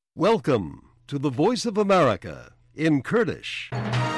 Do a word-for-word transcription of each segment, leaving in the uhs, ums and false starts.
Welcome to the Voice of America in Kurdish.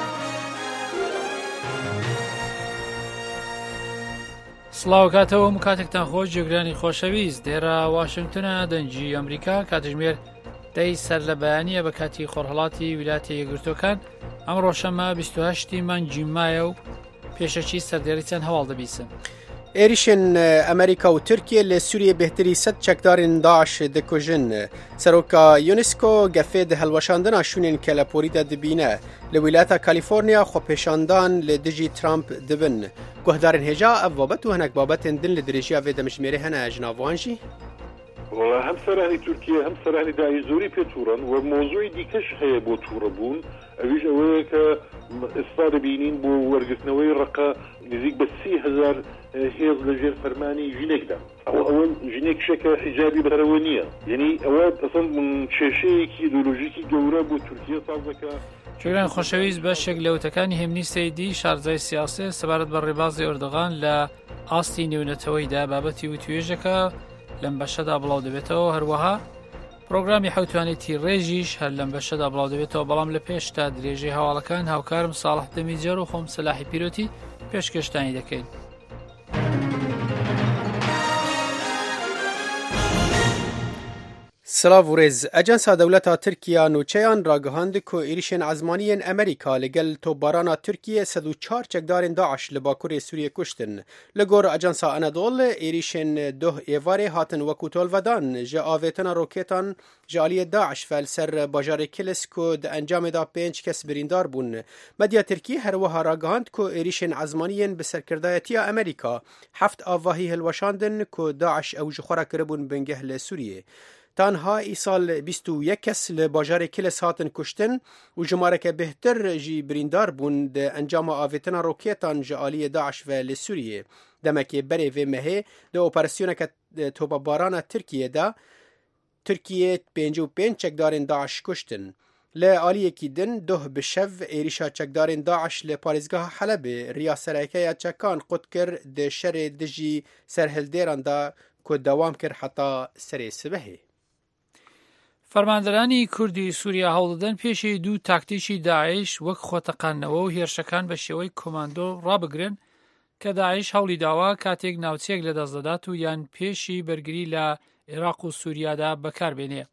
سڵاو کاتەوە کاتێکتان خۆش جێگرانی خۆشەویست دێرە واشنگتنە دەنجی ئەمریکا کاتژمێر دەی سەر لە بەیانیە بە کاتی خۆرهەڵاتی ویلایەتە یەکگرتووەکان ئەم ڕۆژەمە بیست و هەشتی مانگی مایە و پێشەکی سەردێڕیتان هەواڵ دەبیسن. ێریشên ئەمریکا و تورکیە لە سووریە بهتری سەد çekdarên Daeş dikujin. Seroka UNESCO gefê di helweşandina şûnên kelepûrî de dibîne. Li wîlayeta Kalîforniya xwepêşandan li dijî Trump dibin. Guhdarên hêja ev babet û hinek babetên din li dirêjiya vê demijmêrê hene ji nav wan jî? والله هم سرهني تركيا هم سرهني داعي زوري بيتورن وموضوعي ديكش هي بو توربون اويش اويك استفاده بينين بو ورقسنوي رقا نزيك بسي هزار هيز لجير فرماني جينيك دا او اول جينيك شكا حجابي بتروانية يعني اواد اصلا من شاشيك ايدولوجيكي جورا بو تركيا صازكا جۆگران خۆشەویست بەشێک لەوتەکانی هێمنی سەیدی شارزای سیاسی سەبارەت بە ڕێبازی ئەردۆغان لە ئاستی نێونەتەوەیدا بابەتی و توێژەکە لەم بەشەدا بڵاو دەبێتەوە. هەروەها پرۆگرامی حوتوانێتی ڕێژیش هەر لەم بەشەدا بڵاو دەبێتەوە، بەڵام لە پێشتا درێژەی هەواڵەکان هاوکارم ساڵح دەمیجەر و خۆم سەلاحی پیرۆتی پێشکەشتانی دەکەین. Silav û rêz, Ejensa Dewleta Tirkiya nûçeyan ragihand ku êrişên ezmaniyên Amerîka li gel topbarana Tirkiye sed û çar çekdarên Daeş li Bakurê Sûriyê kuştin. Li gor Ejensa Anadol, êrişên duh êvarê hatin wekû tolvedan ji avêtina rokêtan ji aliyê Daeş fel ser bajarê Kilis ku di encamê da pênc kes birîndar bûn. Medya Tirkî her wiha ragihand ku êrişên ezmaniyên bi serkirdayetiya Amerîka heft avahî hilweşandin ku Daeş ew ji xwe re kiribûn bingeh li Sûriyê. Tanha îsal bîst û yek kes li bajarê Kilis hatin kuştin û jimareke bêhtir jî birîndar bûn di encama avêtina rokêtan ji aliyê Daeş ve li Sûriyê. Demekê berê vê mehê di operasyoneke topabarana Tirkiyê de Tirkiye pêncî û pênc çekdarên Daeş kuştin. Li aliyekî din duh bi şev êrişa çekdarên Daeş li parêzgeha Helebê riya serhêkeya çekan qut kir di şerê dijî serhildêran da ku dewam kir heta serê sibehê. فەرماندەرانی کوردی سووریا هەوڵدەدەن پێشەی دوو تاکتیکی داعش وەک خۆتەقانەوە و هێرشەکان بە شێوەی کۆماندۆ ڕابگرن کە داعش هەوڵی داوا کاتێک ناوچەیەک لەدەستدەدات و یان پێشی بەرگری لە عێراق و سووریادا بەکاربێنێ.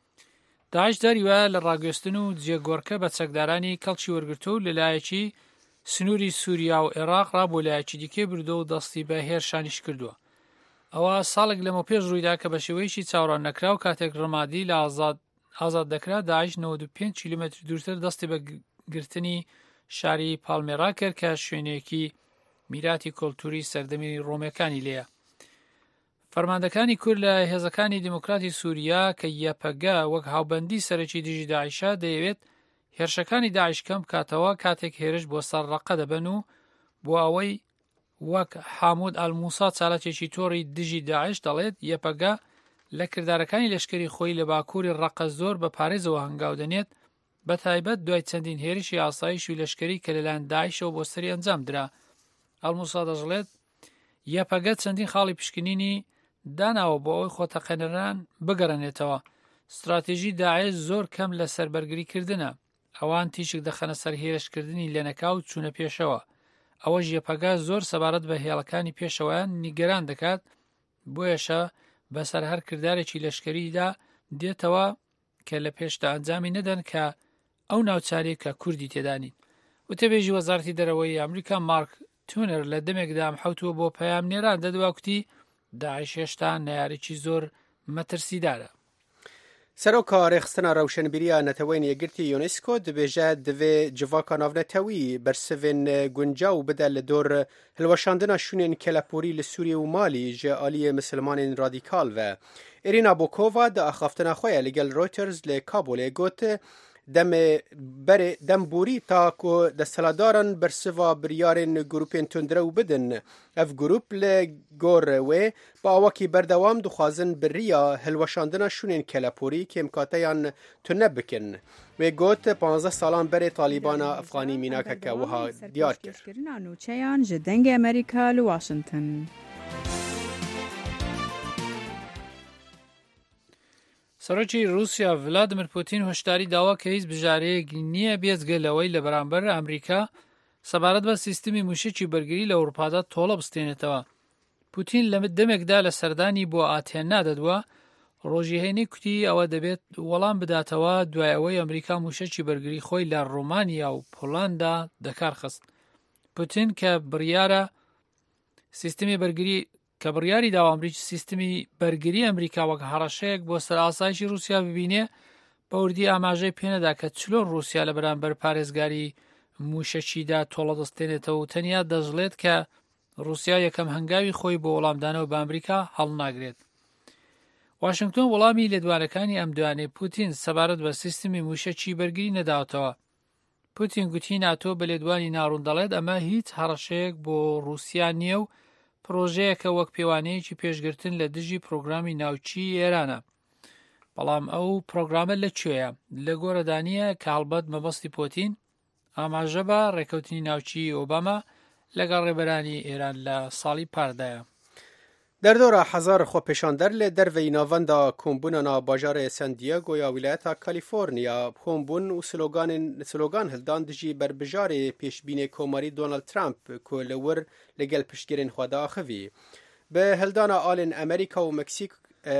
داعش دەریوە لە ڕاگەستن و جێگۆڕکە بە چەکدارانی کەڵکی وەرگرتو و لەلایەکی سنووری سووریا و عێراق ڕابۆ لایەکی دیکەی بردو و دەستی بە هێرشانیش کردووە. ئەوە ساڵێک لەمە پێش ڕوویدا کە بە شێوەیەکی چاوەڕوان نەکرا و کاتێک ڕمادی لە ئازاد دەکرا داعش نەوەد و پێنج کیلۆمەتر دوورتر دەستی بە گرتنی شاری پالمێرا کرد کە شوێنێکی میراتی کۆلتوری سەردەمی ڕۆمیەکانی لێیە. فەرماندەکانی کورد لە هێزەکانی دیموکراتی سووریا کە یەپەگە وەک هاوبەندی سەرەکی دژی داعشە دەیەوێت هێرشەکانی داعش کەم کاتەوە کاتێک هێرش بۆ سەر ڕەقە دەبن و بۆ ئەوەی وەک حامود ئەلموسا چالاکێکی تۆڕی دژی داعش دەڵێت یەپەگە لە کردارەکانی لەشکری خۆی لە باکووری ڕەقە زۆر بە پارێزەوە هەنگاو دەنێت بە تایبەت دوای چەندین هێرشی ئاسایش و لەشکری کە لەلایەن داعشەوە بۆ سەری ئەنجام درا. ئەلموسا دەژڵێت یەپەگە چەندین خاڵی پشکنینی داناوە بۆ ئەوەی خۆتەقێنەران بگەڕێنێتەوە. استراتێژی داعش زۆر کەم لە سەربەرگریکردنە، ئەوان تیشک دەخەنە سەر هێرشکردنی لێنەکاو چوونە پێشەوە. ئەوە ژێپەگا زۆر سەبارەت بە هێڵەکانی پێشەوەیان نیگەران دەکات، بۆیەشە بەسەر هەر کردارێکی لەشکریدا دێتەوە کە لە پێشدا ئەنجامی نەدەن کە ئەو ناوچارێک کە کوردی تێدانین. وتەبێژی وەزارەتی دەرەوەی ئەمریکا مارک تونەر لە دەمێکدا حوتووە بۆ پەیام نێران دەدوا کوتی داعش هێشتا نەیارێکی زۆر مەترسیدارە. Seroka rêxistina rewşenbîriya netewên yekgirtî UNESCO dibêje divê civaka navnetewî bersivên guncaw bide li dor hilweşandina şûnên kelepûrî li Sûriye û Malî ji aliyê misilmanên radîkal ve. Irina Bokova di axaftina xwe ya li gel Reuters li Kabolê got dem borî ta ku desthilatdaran bersiva biryarên grûpên tundrew bidin. Ev grûp li gor wê bi awakî berdewam dixwazin bi riya hilweşandina şûnên kelepûrî kêmkateyan tune bikin. Wê got panzdeh salan berê Talîbana Efxanî mînakeke wiha diyar kir. Nûçeyan ji dengê Amerîka li Washington. سەرۆکی رووسیا ڤلادیمیر پوتین هۆشداری داوا کە هیچ بژارەیەک نییە بێجگەلەوەی لە بەرامبەر ئەمریکا سەبارەت بە سیستمی موشکی بەرگری لە ئەوروپادا تۆڵە بستێنێتەوە. پوتین لە دەمێکدا لە سەردانی بۆ ئاتێن نادەدووە، ڕۆژیهێنی کوتی ئەوە دەبێت وەڵام بداتەوە دوای ئەوەی ئەمریکا موشکی بەرگری خۆی لە ڕۆمانیا و پۆڵەندا دەکارخست. پوتین کە بڕیارە سیستمی بەرگری کە بڕیاری داوا ئەمریکی سیستمی بەرگری ئەمریکا وەک هەڕەشەیەک بۆ سەر ئاسایشی رووسیا ببینێ، بە وردی ئاماژەی پێنەدا کە چلۆن رووسیا لە بەرامبەر پارێزگاری موشەکیدا تۆڵە دەستێنێتەوە و تەنیا دەژڵێت کە رووسیا یەکەم هەنگاوی خۆی بۆ وەڵامدانەوە بە ئەمریکا هەڵناگرێت. واشنگتن وەڵامی لێدوانەکانی ئەم دوانەی پوتین سەبارەت بە سیستمی موشەکی بەرگری نەداوەتەوە. پوتین گوتی ناتۆ بە لێدوانی ناڕوون دەڵێت ئەمە هیچ هەڕەشەیەک بۆ رووسیا نییە و پرۆژەیەکە وەک پێوانەیەکی پێشگرتن لە دژی پرۆگرامی ناوچی ئێرانە. بەڵام ئەو پرۆگرامە لەکوێیە؟ لە گۆرەدانیە کە هەڵبەت مەبەستی پوتین ئاماژە بە ڕێکەوتنی ناوچی ئۆباما لەگەڵ ڕێبەرانی ئێران لە ساڵی پاردایە. دەردۆرە حەزار خۆپێشاندەر لە دەرڤەی ناڤەندا کۆمبوونە ناو باژارە سان دیێگۆ یا ویلایەتە کالیفۆرنیا کۆمبوون و سلۆگان هەلدان دژی بربژارێ پێشبینێ کۆماری دۆناڵد ترامپ کۆ لەور لەگەل پشتگیرên خۆدا ئاخەوی. بە هەلدانە ئالێن ئەمریکا و مەکسیک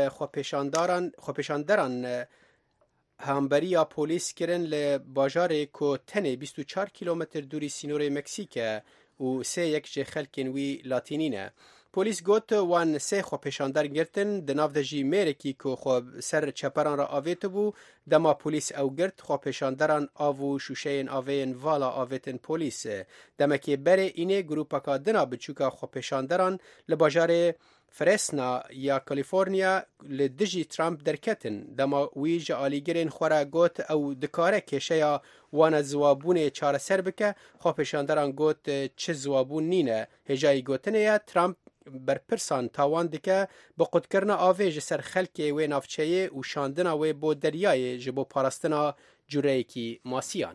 خۆپێشاندەران هامبەریە پۆلیس کرن لە باژارێ کۆ تەنێ بیست و چوار کیلۆمەتر دووری سینۆرەی مەکسیکە و سێ یەکجێ خەلکên wî لاتینینە. پۆلیس گوت وان سێ خۆپێشاندەر گرتن di nav de jî mêrekî ku xwe ser çeperan re avêtibû dema polîs ew girt xwepêşanderan av û şûşeyên avêyên vala avêtin polîs. Demekê berê înê grûpeka dina biçûka xwepêşanderan li bajarê Fresno ya Kaliforniya li dijî Trump derketin. Dema wî ji alîgirên xwe re got ew dikare kêşeya wana ziwabûnê çareser bike. Xwepêşanderan got çi ziwabûn nîne. Hêjayî gotinê ye Trump berpirsan tawan dike bi qutkirina avê ji ser xelkê wê navçeyê û şandina wê bo deryayê ji bo parastina cureyekî masiyan.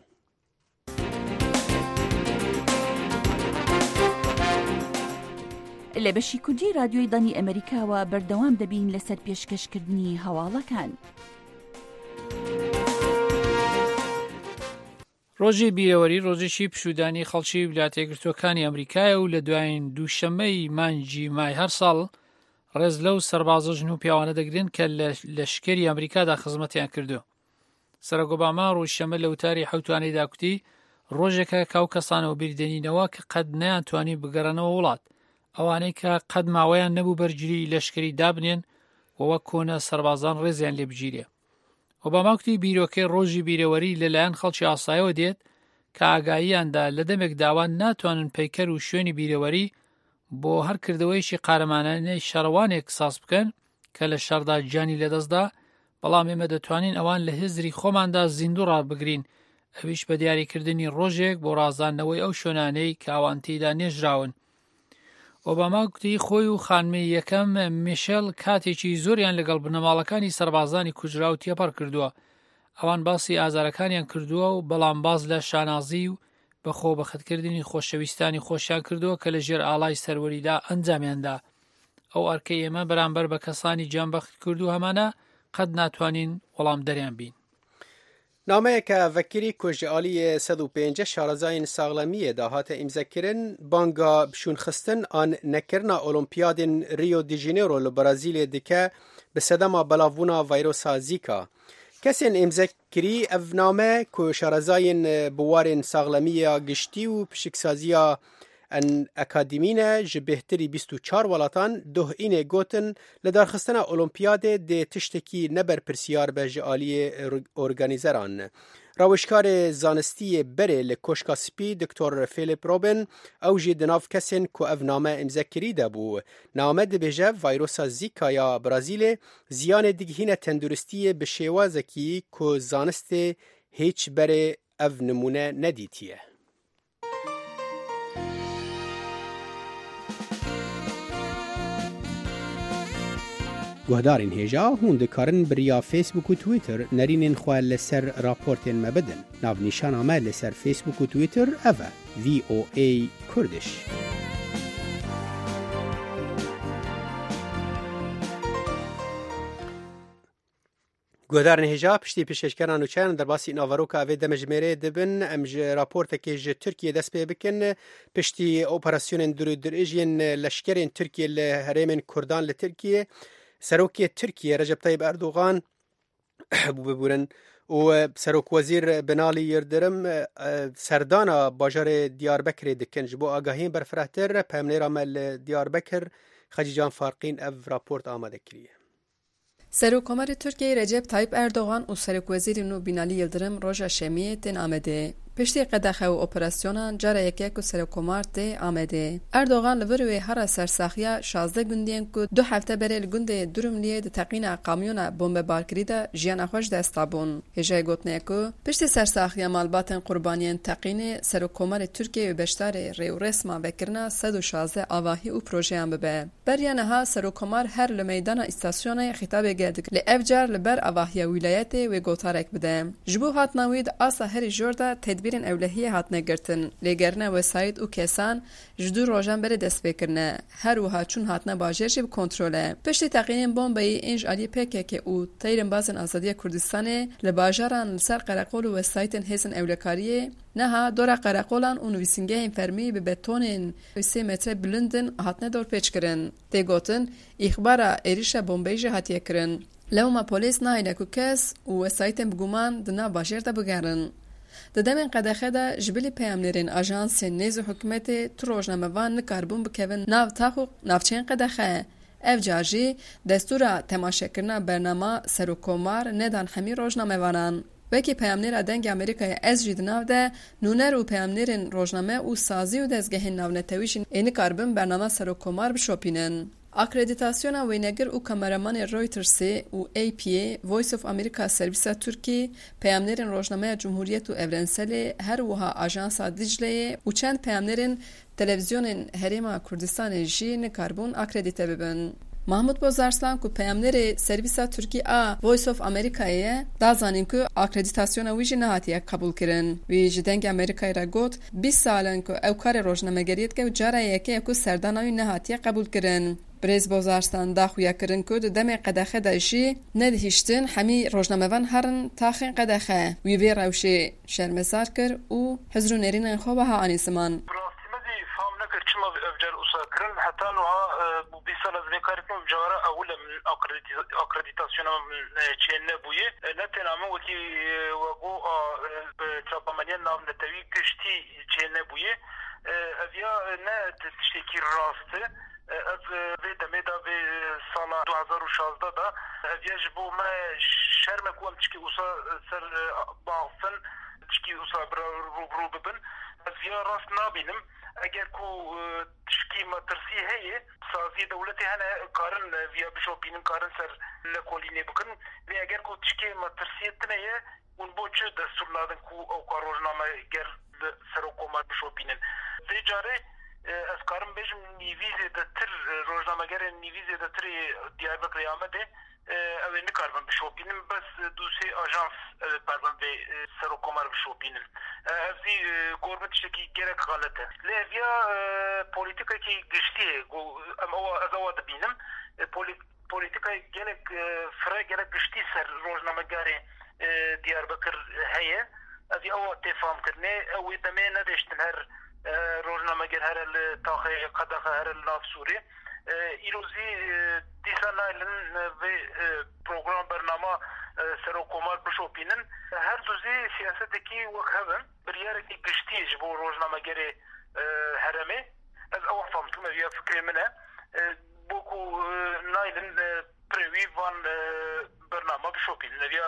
لە بەشی کوردی رادیۆی دانی ئەمریکاوە بەردەوام دەبین لەسەر پێشکەشکردنی هەواڵەکان. ڕۆژی بیرەوەری ڕۆژێکی پشودانی خەڵکی ویلایەتە یەکگرتووەکانی ئەمریکایە و لە دوایین دووشەممەی مانگی مای هەر ساڵ ڕێز لەو سەربازە ژن و پیاوانە دەگرن کە لە لەشکری ئەمریکادا خزمەتیان کردو. سەرۆک ئۆباما ڕۆژشەممە لە وتاری حەوتوانەیدا کوتی ڕۆژێکە کاو کەسانەوە بیردێنینەوە کە قەت نەیانتوانی بگەڕنەوە وڵات، ئەوانەی کە قەت ماوەیان نەبوو بەرگری لەشکری دابنێن وەوە کۆنە سەربازان ڕێزیان لێ بگیرێ. ئۆباما کوتی بیرۆکەی ڕۆژی بیرەوەری لەلایەن خەڵکی ئاسایەوە دێت کە ئاگاییاندا لە دەمێک داوان ناتوانن پەیکەر و شوێنی بیرەوەری بۆ هەر کردەوەیشی قارەمانانەی شەڕەوانێک ساز بکەن کە لە شەڕدا گیانی لەدەستدا، بەڵام ئێمە دەتوانین ئەوان لە هزری خۆماندا زیندوو ڕابگرین، ئەویش بە دیاریکردنی ڕۆژێک بۆ ڕازاندنەوەی ئەو شوێنانەی کە ئەوان تێیدا نێژراون. ئۆباما گوتی خۆی و خانمی یەکەم میشێل کاتێکی زۆریان لەگەڵ بنەماڵەکانی سەربازانی کوژرا و تێپەڕ کردووە. ئەوان باسی ئازارەکانیان کردووە و بەڵام باز لە شانازی و بەخۆ بەخەتکردنی خۆشەویستانی خۆشیان کردووە کە لە ژێر ئاڵای سەروەریدا ئەنجامیاندا. ئەو ئەرکەی ئێمە بەرامبەر بە کەسانی جانبەخت کردو هەمانە قەت ناتوانین وەڵام دەریان بین. نامەیەکە vekirî ku ji aliyê sed û pênc şarezayên saxlemiyê de hate îmzekirin banga bişûnxistin an nekirina Olimpiyadên Rio de Janeiro li Brazîlê dike bi sedema belavbûna vîrusa Zika. Kesên îmzekirî ev name ku şarezayên bi warên saxlemiya giştî û pişiksaziya ان اکادیمینه ji bêhtirî bîst û çar welatan duh înê gotin li darxistina Olimpiyadê dê tiştekî neberpirsiyar be ji aliyê organîzeran. Rawişkarê zanistiyê berê li Koşka Spî Doktor Philip Robin ew jî di nav kesên ku ev name îmzekirî de bû. Name dibêje vîrusa Zika ya Brazîlê ziyanê digihîne tenduristiyê bi şêwazekî ku zanistê hêç berê ev nimûne nedîtiye. گوهدارین هێژا هون دikarin biriya Facebook û Twitter nerînên xwe li ser raportên me bidin. Navnîşana me li ser Facebook û Twitter ev e V O A Kurdish. گودارن هجا پشتی پیشکشکران و چند در باسی ناوروکا اوی دمجمره دبن امج راپورت که ج ترکیه دست پی بکن پشتی اپراسیون درو درجین لشکرین ترکیه لهرمن کردان لترکیه سروکی ترکیه رجب طیب اردوغان بو ببورن و سروک وزیر بنالی یردرم سردانا باجار دیاربکر دکن جبو آگاهین برفرهتر پیمنیر عمل دیاربکر خجیجان فارقین اف راپورت آماده کریه. سروکمر ترکیه رجب طیب اردوغان و سروک وزیر نو بینالی یلدرم روژا شمیه تن آمده. پشتی قدخه و اپراسیونان جاره یکی که سروکمر ته آمده. اردوغان لوروی هر سرساخیا شازده گندین که دو هفته بره گنده درملیه ده تقین کامیون بمب بارکری ده جیان خوش دستابون. هجای گوتنه که پشتی سرساخیا مالباتن قربانیان تقین سروکمر ترکیه و بشتار ریو رسما بکرنا صد و شازده آواهی و پروژه هم ببه. بریانها سروکمر هر لمیدان استاسیون خطاب گردک لافجار لبر آواهی ولایت و گوتارک بده. جبو هات نوید آسا هر جورده تدبیرن اولهیه هات نگرتن لگرنه وسایت و کسان جدو روزان بر دست بکرنه هر وها چون هات نباجر جب کنترله. پشتی تقیین بمبئی اینج علی پکه که او تیرن بازن آزادی کردستان لباجران سر قرقول و وسایتن هزن اولکاریه نها دور قرقولان اون ویسینگه این فرمی به بتونن سه متر بلندن هات ندور پیچ کرن. تیگوتن اخبار ایریش بمبئی هاتیه کرن. لو ما پلیس نایده که کس و وسایتن بگومان دنا باجر دا بگرن. ددمن قدخه دا جبلی پیامنرین آژانس نیز حکومت تروجنامه وان نکاربون بکوین ناو تاخو نافچین قدخه اف جاجی دستورا تماشا کرنا برنامه سروکمار ندان همی روجنامه وانان وکی پیامنر دنگ امریکای از جید ناو ده نونر و پیامنرین روجنامه و سازی و دزگه ناو نتویشین اینی کاربون برنامه سروکمار بشوپینن. اکریدیتاسیون وینگر و کامرامان رویترز و ای پی وایس اف امریکا سرویس ترکی پیامنرین روزنامه جمهوریت و اورنسل هر وها آژانس دیجله و چند پیامنرین تلویزیون هرم کردستان جی نکاربون اکریدیته ببن. محمود بازرسان که پیامنر سرویس ترکی آ وایس اف امریکایه دازانیم که اکریدیتاسیون ویژه نهاتیه قبول کرن. ویژه دنگ امریکای را گفت بیست سالن که او کار روزنامه‌گریت که جاره یکی که سردانوی نهاتیه قبول کرن. بریز بازارستان داخویا کرن که دم قدخه داشی ندهشتن همی روزنامه‌وان هرن تاخن قدخه وی وی روشی شرمسار کر و حضور نرین خوبه ها آنیسمان. چما افجار اساكرن حتى نوها بيسال از بكاركم جوارا اولا من اكريديتاسيون چين بويه نتنا من وكي وقو تشابمانيا ناو نتوي كشتي چين بويه افيا نا تشتكي راست از في دميدا في سالا دو هزار و شازده دا افيا جبو ما شرم كوام تشكي وسا سر باغفن تشكي وسا رو ببن افيا راست نابينم اگر کو تشکی مترسی هیه سازی دولتی هنه کارن ویا بشوپینن کارن سر لکولینه بکن و اگر کو تشکی مترسی تنه اون بوچه دستور لادن کو او کاروزنامه گر سر حکومت بشوپینن زیجاره از کارم بیشم نیویزه دتر روزنامه گر نیویزه دتر دیاربکر آمده اوه نکاربن بشوپینن بس دوسری آژانس پردن به سر حکومت بشوپینن افزی گورمت شکی گرک غلطه لیویا پولیتیکا کی گشتیه ام او از او دبینم پولیتیکا گلک فرا گلک گشتی سر روزنامه گاری دیاربکر هیه افی او تفاهم کرنه او دمه نداشتن هر روزنامه گر هر التاخی قدخه هر الناف سوری ایروزی دیسان نایلن و پروگرام برنامه سر حکومت بشوپینن هر دوزی سیاست کی وقت هبن بریاره کی گشتیج بو روزنامه گری هرمه از اول فهمتم یا فکر منه بوکو نایلن پروی وان برنامه بشوپینن یا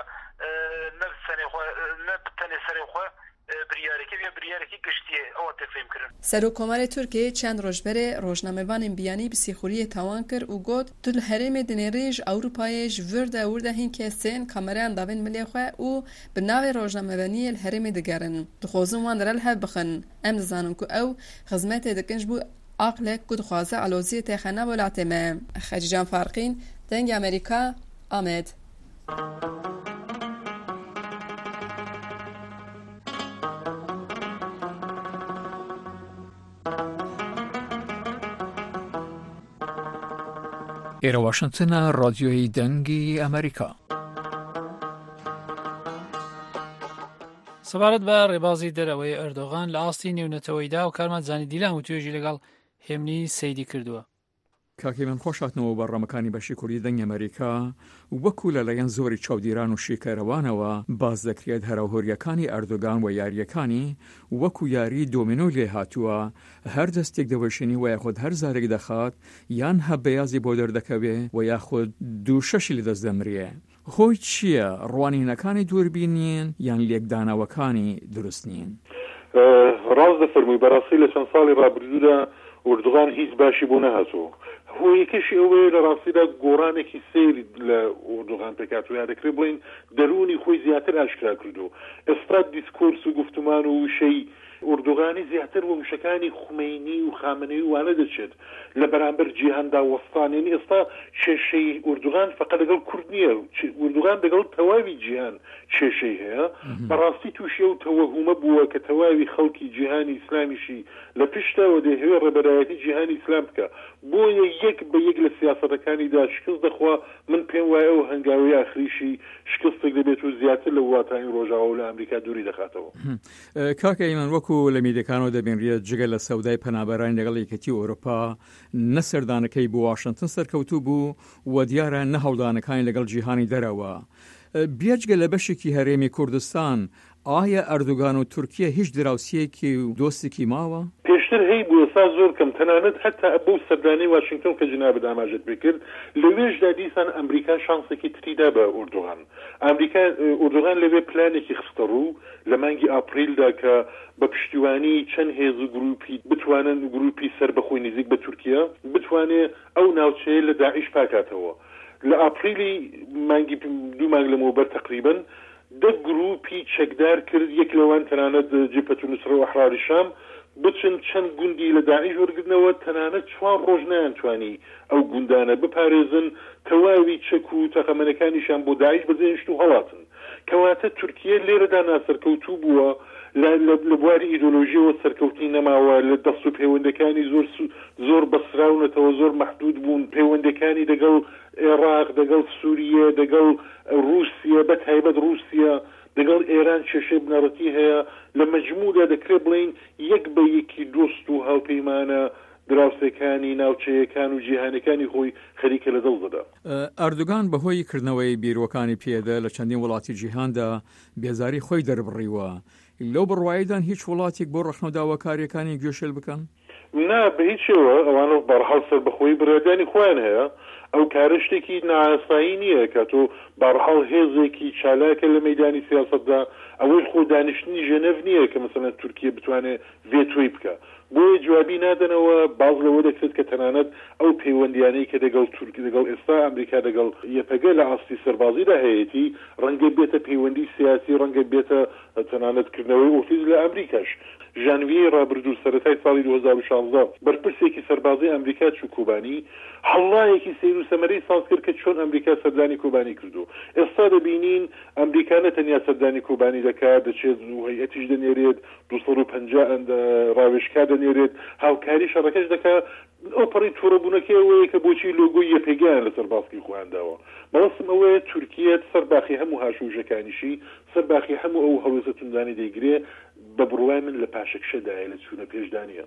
نفس سنه خو نبتنی سر خو بریارکی بیا بریارکی گشتیه او تفهم کردن. سروکمر ترکیه چند روز بره روزنامه‌وان بیانی بسیخوری توان کرد و گفت دل هرم دنیریج اروپایش ورده ورده هین کسین کامران داوین ملیخه و به نوع روزنامه‌وانی الهرم دگرن. دخوازم وان درل هب بخن. ام زانم که او خدمت دکنج بو عقل کد خوازه علوزی تخنه ولعتمه. خجیجان فارقین دنگ امریکا آمد. ایرا واشنگتن رادیوی دنگی امریکا سەبارەت بە ڕێبازی دەرەوەی ئەردۆغان لە ئاستی نێونەتەوەیدا و کارمان زانی دیلان و توێژی لەگەڵ هێمنی سەیدی کردووە. کاکی من خۆشاتنەوە بەڕەمەکانی بەشی کوردی دەنگی ئەمریکا وەکو لەلایەن زۆری چاودێران و شیکەرەوانەوە باز دەکرێت هەراوهۆریەکانی ئەردۆگان و یاریەکانی وەکو یاری دۆمینۆ لێ هاتووە هەر دەستێک دەوەشێنی و یاخود هەر زارێک دەخات یان هەب بەیازی بۆ دەردەکەوێ و یاخود دوو شەشی لە دەست دەمرێ. خۆی چییە؟ ڕوانینەکانی دووربین نین یان لێکدانەوەکانی دروست نین؟ ڕاست دەفەرمووی بەڕاستی لە چەند ساڵی ڕابردوودا ئەردۆغان هیچ باشی بۆ نەهاتووە. هۆیەکەشی ئەوەیە لە ڕاستیدا گۆڕانێکی سێری لە ئەردۆغان پێکات و یادەکرێ بڵین دەرونی خۆی زیاتر ئاشکرا کردو. ئێستا دیسکۆرس و گفتمان و وشەی ئەردۆغانی زیاتر بۆ وشەکانی خومینی و خامنەی وانە دەچێت لە بەرامبەر جیهاندا وەستانێنی. ئێستا کێشەی ئەردۆغان فقط لەگەڵ کورد نییە، ئەردۆغان لەگەڵ تەواوی جیهان کێشەی هەیە. بەڕاستی تووشی ئەو تەوەهومە بووە کە تەواوی خەڵکی جیهانی ئیسلامیشی لە پشتەوە دەهەوێت ڕێبەرایەتی جیهانی ئیسلام بکە. بۆیە یەک بە یەک لە سیاسەتەکانیدا شکست دەخوا. من پێم وایە ئەو هەنگاوی ئاخریشی شکستێک دەبێت و زیاتر لە وڵاتانی ڕۆژاوا و لە ئەمریکا دووری دەخاتەوە. کاکە ئەیمن وەکو لە میدیەکانەوە دەبینرێت جگە لە سەودای پەنابەرانی لەگەڵ یەکێتی ئەوروپا نەسەردانەکەی بۆ واشنگتن سەرکەوتوو بوو و دیارە نەهەڵدانەکانی لەگەڵ جیهانی دەرەوە. بێجگە لە بەشێکی هەرێمی کوردستان ئایا ئەردۆغان و تورکیا هیچ دراوسەیەکی و دۆستێکی ماوە؟ پێشتر هەی بوو، ئێستا زۆر کەم. تەنانەت هەتا بەو سەردانەی واشنگتن کە جنابەت ئاماژەت بکرد لەوێشدا دیسان ئەمریکا شانسێکی تریدا بە ئەردۆغان. ئەمریکا ئەردۆغان لەوێ پلانێکی خستە ڕوو لە مانگی ئاپریلدا کە بە پشتیوانی چەند هێز و گروپی بتوانن گروپی سەر بەخۆی نزیک بە تورکیا بتوانێت ئەو ناوچەیە لە داعیش پاکاتەوە. لە ئاپریلی مانگی دوو مانگ لەمەوبەر تقریبن دە گروپی چەکدار کرد. یەک لەوان تەنانەت جبهەت النوسرە و ئەحراری شام بچن چەند گوندی لە داعیش وەرگرتنەوە. تەنانەت چوار ڕۆژ نەیانتوانی ئەو گوندانە بپارێزن، تەواوی چەک و تەقەمەنەکانیشان بۆ داعیش بەجێهێشت و هەڵاتن. کەواتە تورکیا لێرەدا ناسەرکەوتوو بووە، لە بواری ئیدۆلۆژیەوە سەرکەوتی نەماوە، لە دەست و پەیوەندەکانی زۆر زۆر بەسراونەتەوە، زۆر مەحدود بوون. پەیوەندەکانی دەگەڵ عێراق، دەگەڵ سووریە، دەگەڵ رووسیا، بە تایبەت رووسیا، دەگەڵ ئێران کێشەی بنەڕەتی هەیە. لە مەجموعدا دەکرێت بڵین یەک بە یەکی دۆست و هاوپەیمانە دراوسەکانی ناوچەیەکان و جیهانەکانی خۆی خەریکە لە دڵدەدا. ئەردۆغان بەهۆی کردنەوەی بیرۆکانی پێدا لە چەندین وڵاتی جیهاندا بێزاری خۆی دەربڕیوە. لەو بڕواییدان هیچ وڵاتێک بۆ ڕەخنەداوەکاریەکانی گوێشێل بکەن؟ نا بە هیچەوە. ئەوانە بەرحەڵ سەر بەخۆی بڕێدانی خۆیان هەیە. ئەو کارە شتێکی نائاسایی نییە کە تۆ بەرحەڵ هێزێکی چالاکە لە مەیدانی سیاسەتدا ئەوەی خۆ دانیشتنی ژنەڤ نییە کە مەسەڵەن تورکیا بتوانێت ڤێتۆی بکە. بۆیە جوابی نادەنەوە. باز لەوە دەکرێت کە تەنانەت ئەو پەیوەندیانەی کە دەگەڵ تورکی دەگەڵ ئێستا ئەمریکا دەگەڵ یەپەگە لە ئاستی سەربازیدا هەیەتی ڕەنگە بێتە پەیوەندی سیاسی، ڕەنگە بێتە تەنانەتکردنەوەی ئۆفیس لە ئەمریکاش. ژانڤیەی ڕابردوو سەرەتای ساڵی دوو هەزار و شانزدە بەرپرسێکی سەربازی ئەمریکا چوو کوبانی هەڵایەکی سیر و سەمەرەی ساز کرد کە چۆن ئەمریکا سەردانی کوبانی کردو. ئێستا دەبینین ئەمریکا نەتەنیا سەردانی کوبانی دەکات، دەچێت و هەیئەتیش دەنێرێت دووسەد و پەنجا ڕاوێژکا دەنێرێت، هاوکاری شەڕەکەش دەکات. ئۆپەڕی تووڕەبوونەکەی ئەوەیە کە بۆچی لۆگۆی یەپێگیان لەسەر باسکی خۆیانداوە. بەڵاستم ئەوەیە تورکیە سەرباخی هەموو هاشوژەکانیشی، سەرباخی هەموو ئەو هەوڵە توندانی دەیگرێ. بە بڕوای من لە پاشەکشەدایە لە چوونە پێشدانیە.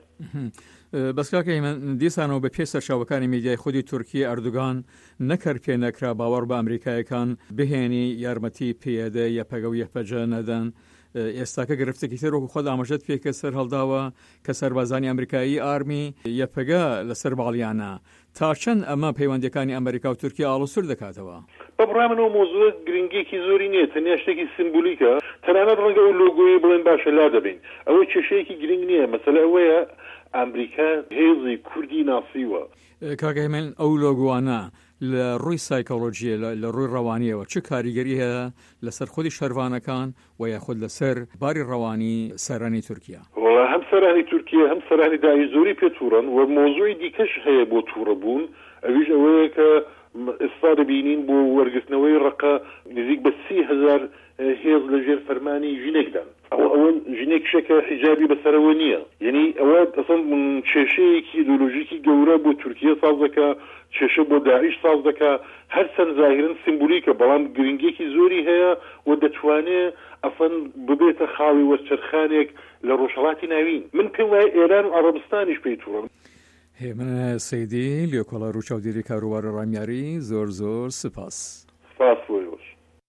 بەسکاکەی من دیسانەوە بە پێ سەرچاوەکانی میدیای خودی تورکی ئەردۆغان نەکرد پێ نەکرا باوەڕ بە ئەمریکایەکان بهێنی یارمەتی پێدە یەپەگە و یەپەجە نەدەن. ئێستاکە گرفتێکی تر وەکو خۆت ئاماژەت پێکە سەر هەڵداوە کە سەربازانی ئەمریکایی ئارمی یەپەگە لەسەر باڵیانە. تا چەند ئەمە پەیوەندەکانی ئەمریکا و تورکیا ئاڵوسور دەکاتەوە؟ بەڕامنەوە مۆزوع گرنگێکی زۆری نییە، تەنیا شتێکی سیمبولیکە. تەنانەت ڕەنگە و لۆگۆی بڵێن باشە لا دەبین. ئەوە کێشەیەکی گرنگ نییە. مەسەلە ئەوەیە ئەمریکا هێزی کوردی ناسیوە. کاکە من ئەو لۆگوانە لە ڕووی سایکۆلۆژیە لە ڕووی ڕەوانیەوە چه کاریگەری هەیە لەسەر خودی شەروانەکان و یاخود لەسەر باری ڕەوانی سەرانی تورکیا؟ وڵا هەم سەرانی تورکیا هەم سەرانی داعیش زۆری پێتوڕن و مۆزوعی دیکەش هەیە بۆ تووڕەبوون. ئەویش ئەوەیە کە ئێستا دەبینین بۆ وەرگرتنەوەی ڕقە نزیک بە سی هەزار هێز لەژێر فەرمانی ژنێکدان ئەو ئەوە ژنێک شەکە حیجابی بەسەرەوە نییە یعنی ئەوە ئەسڵ کێشەیەکی ئیدۆلۆژیکی گەورە بۆ تورکیە ساز دەکا کێشە بۆ داعیش ساز دەکا هەرچەند زاهرن سیمبولیکە بەڵام گرنگێکی زۆری هەیە و دەتوانێت ئەفەن ببێتە خاوی وەرچەرخانێک لە ڕۆژهەڵاتی ناوین من پێم وایە ئێران و عەرەبستانیش پێی تووڕم. هێمن سەیدی لێکۆڵە ڕووچاودێری کاروبارە ڕامیاری زۆر زۆر سپاس. سپاس بۆیەوەش.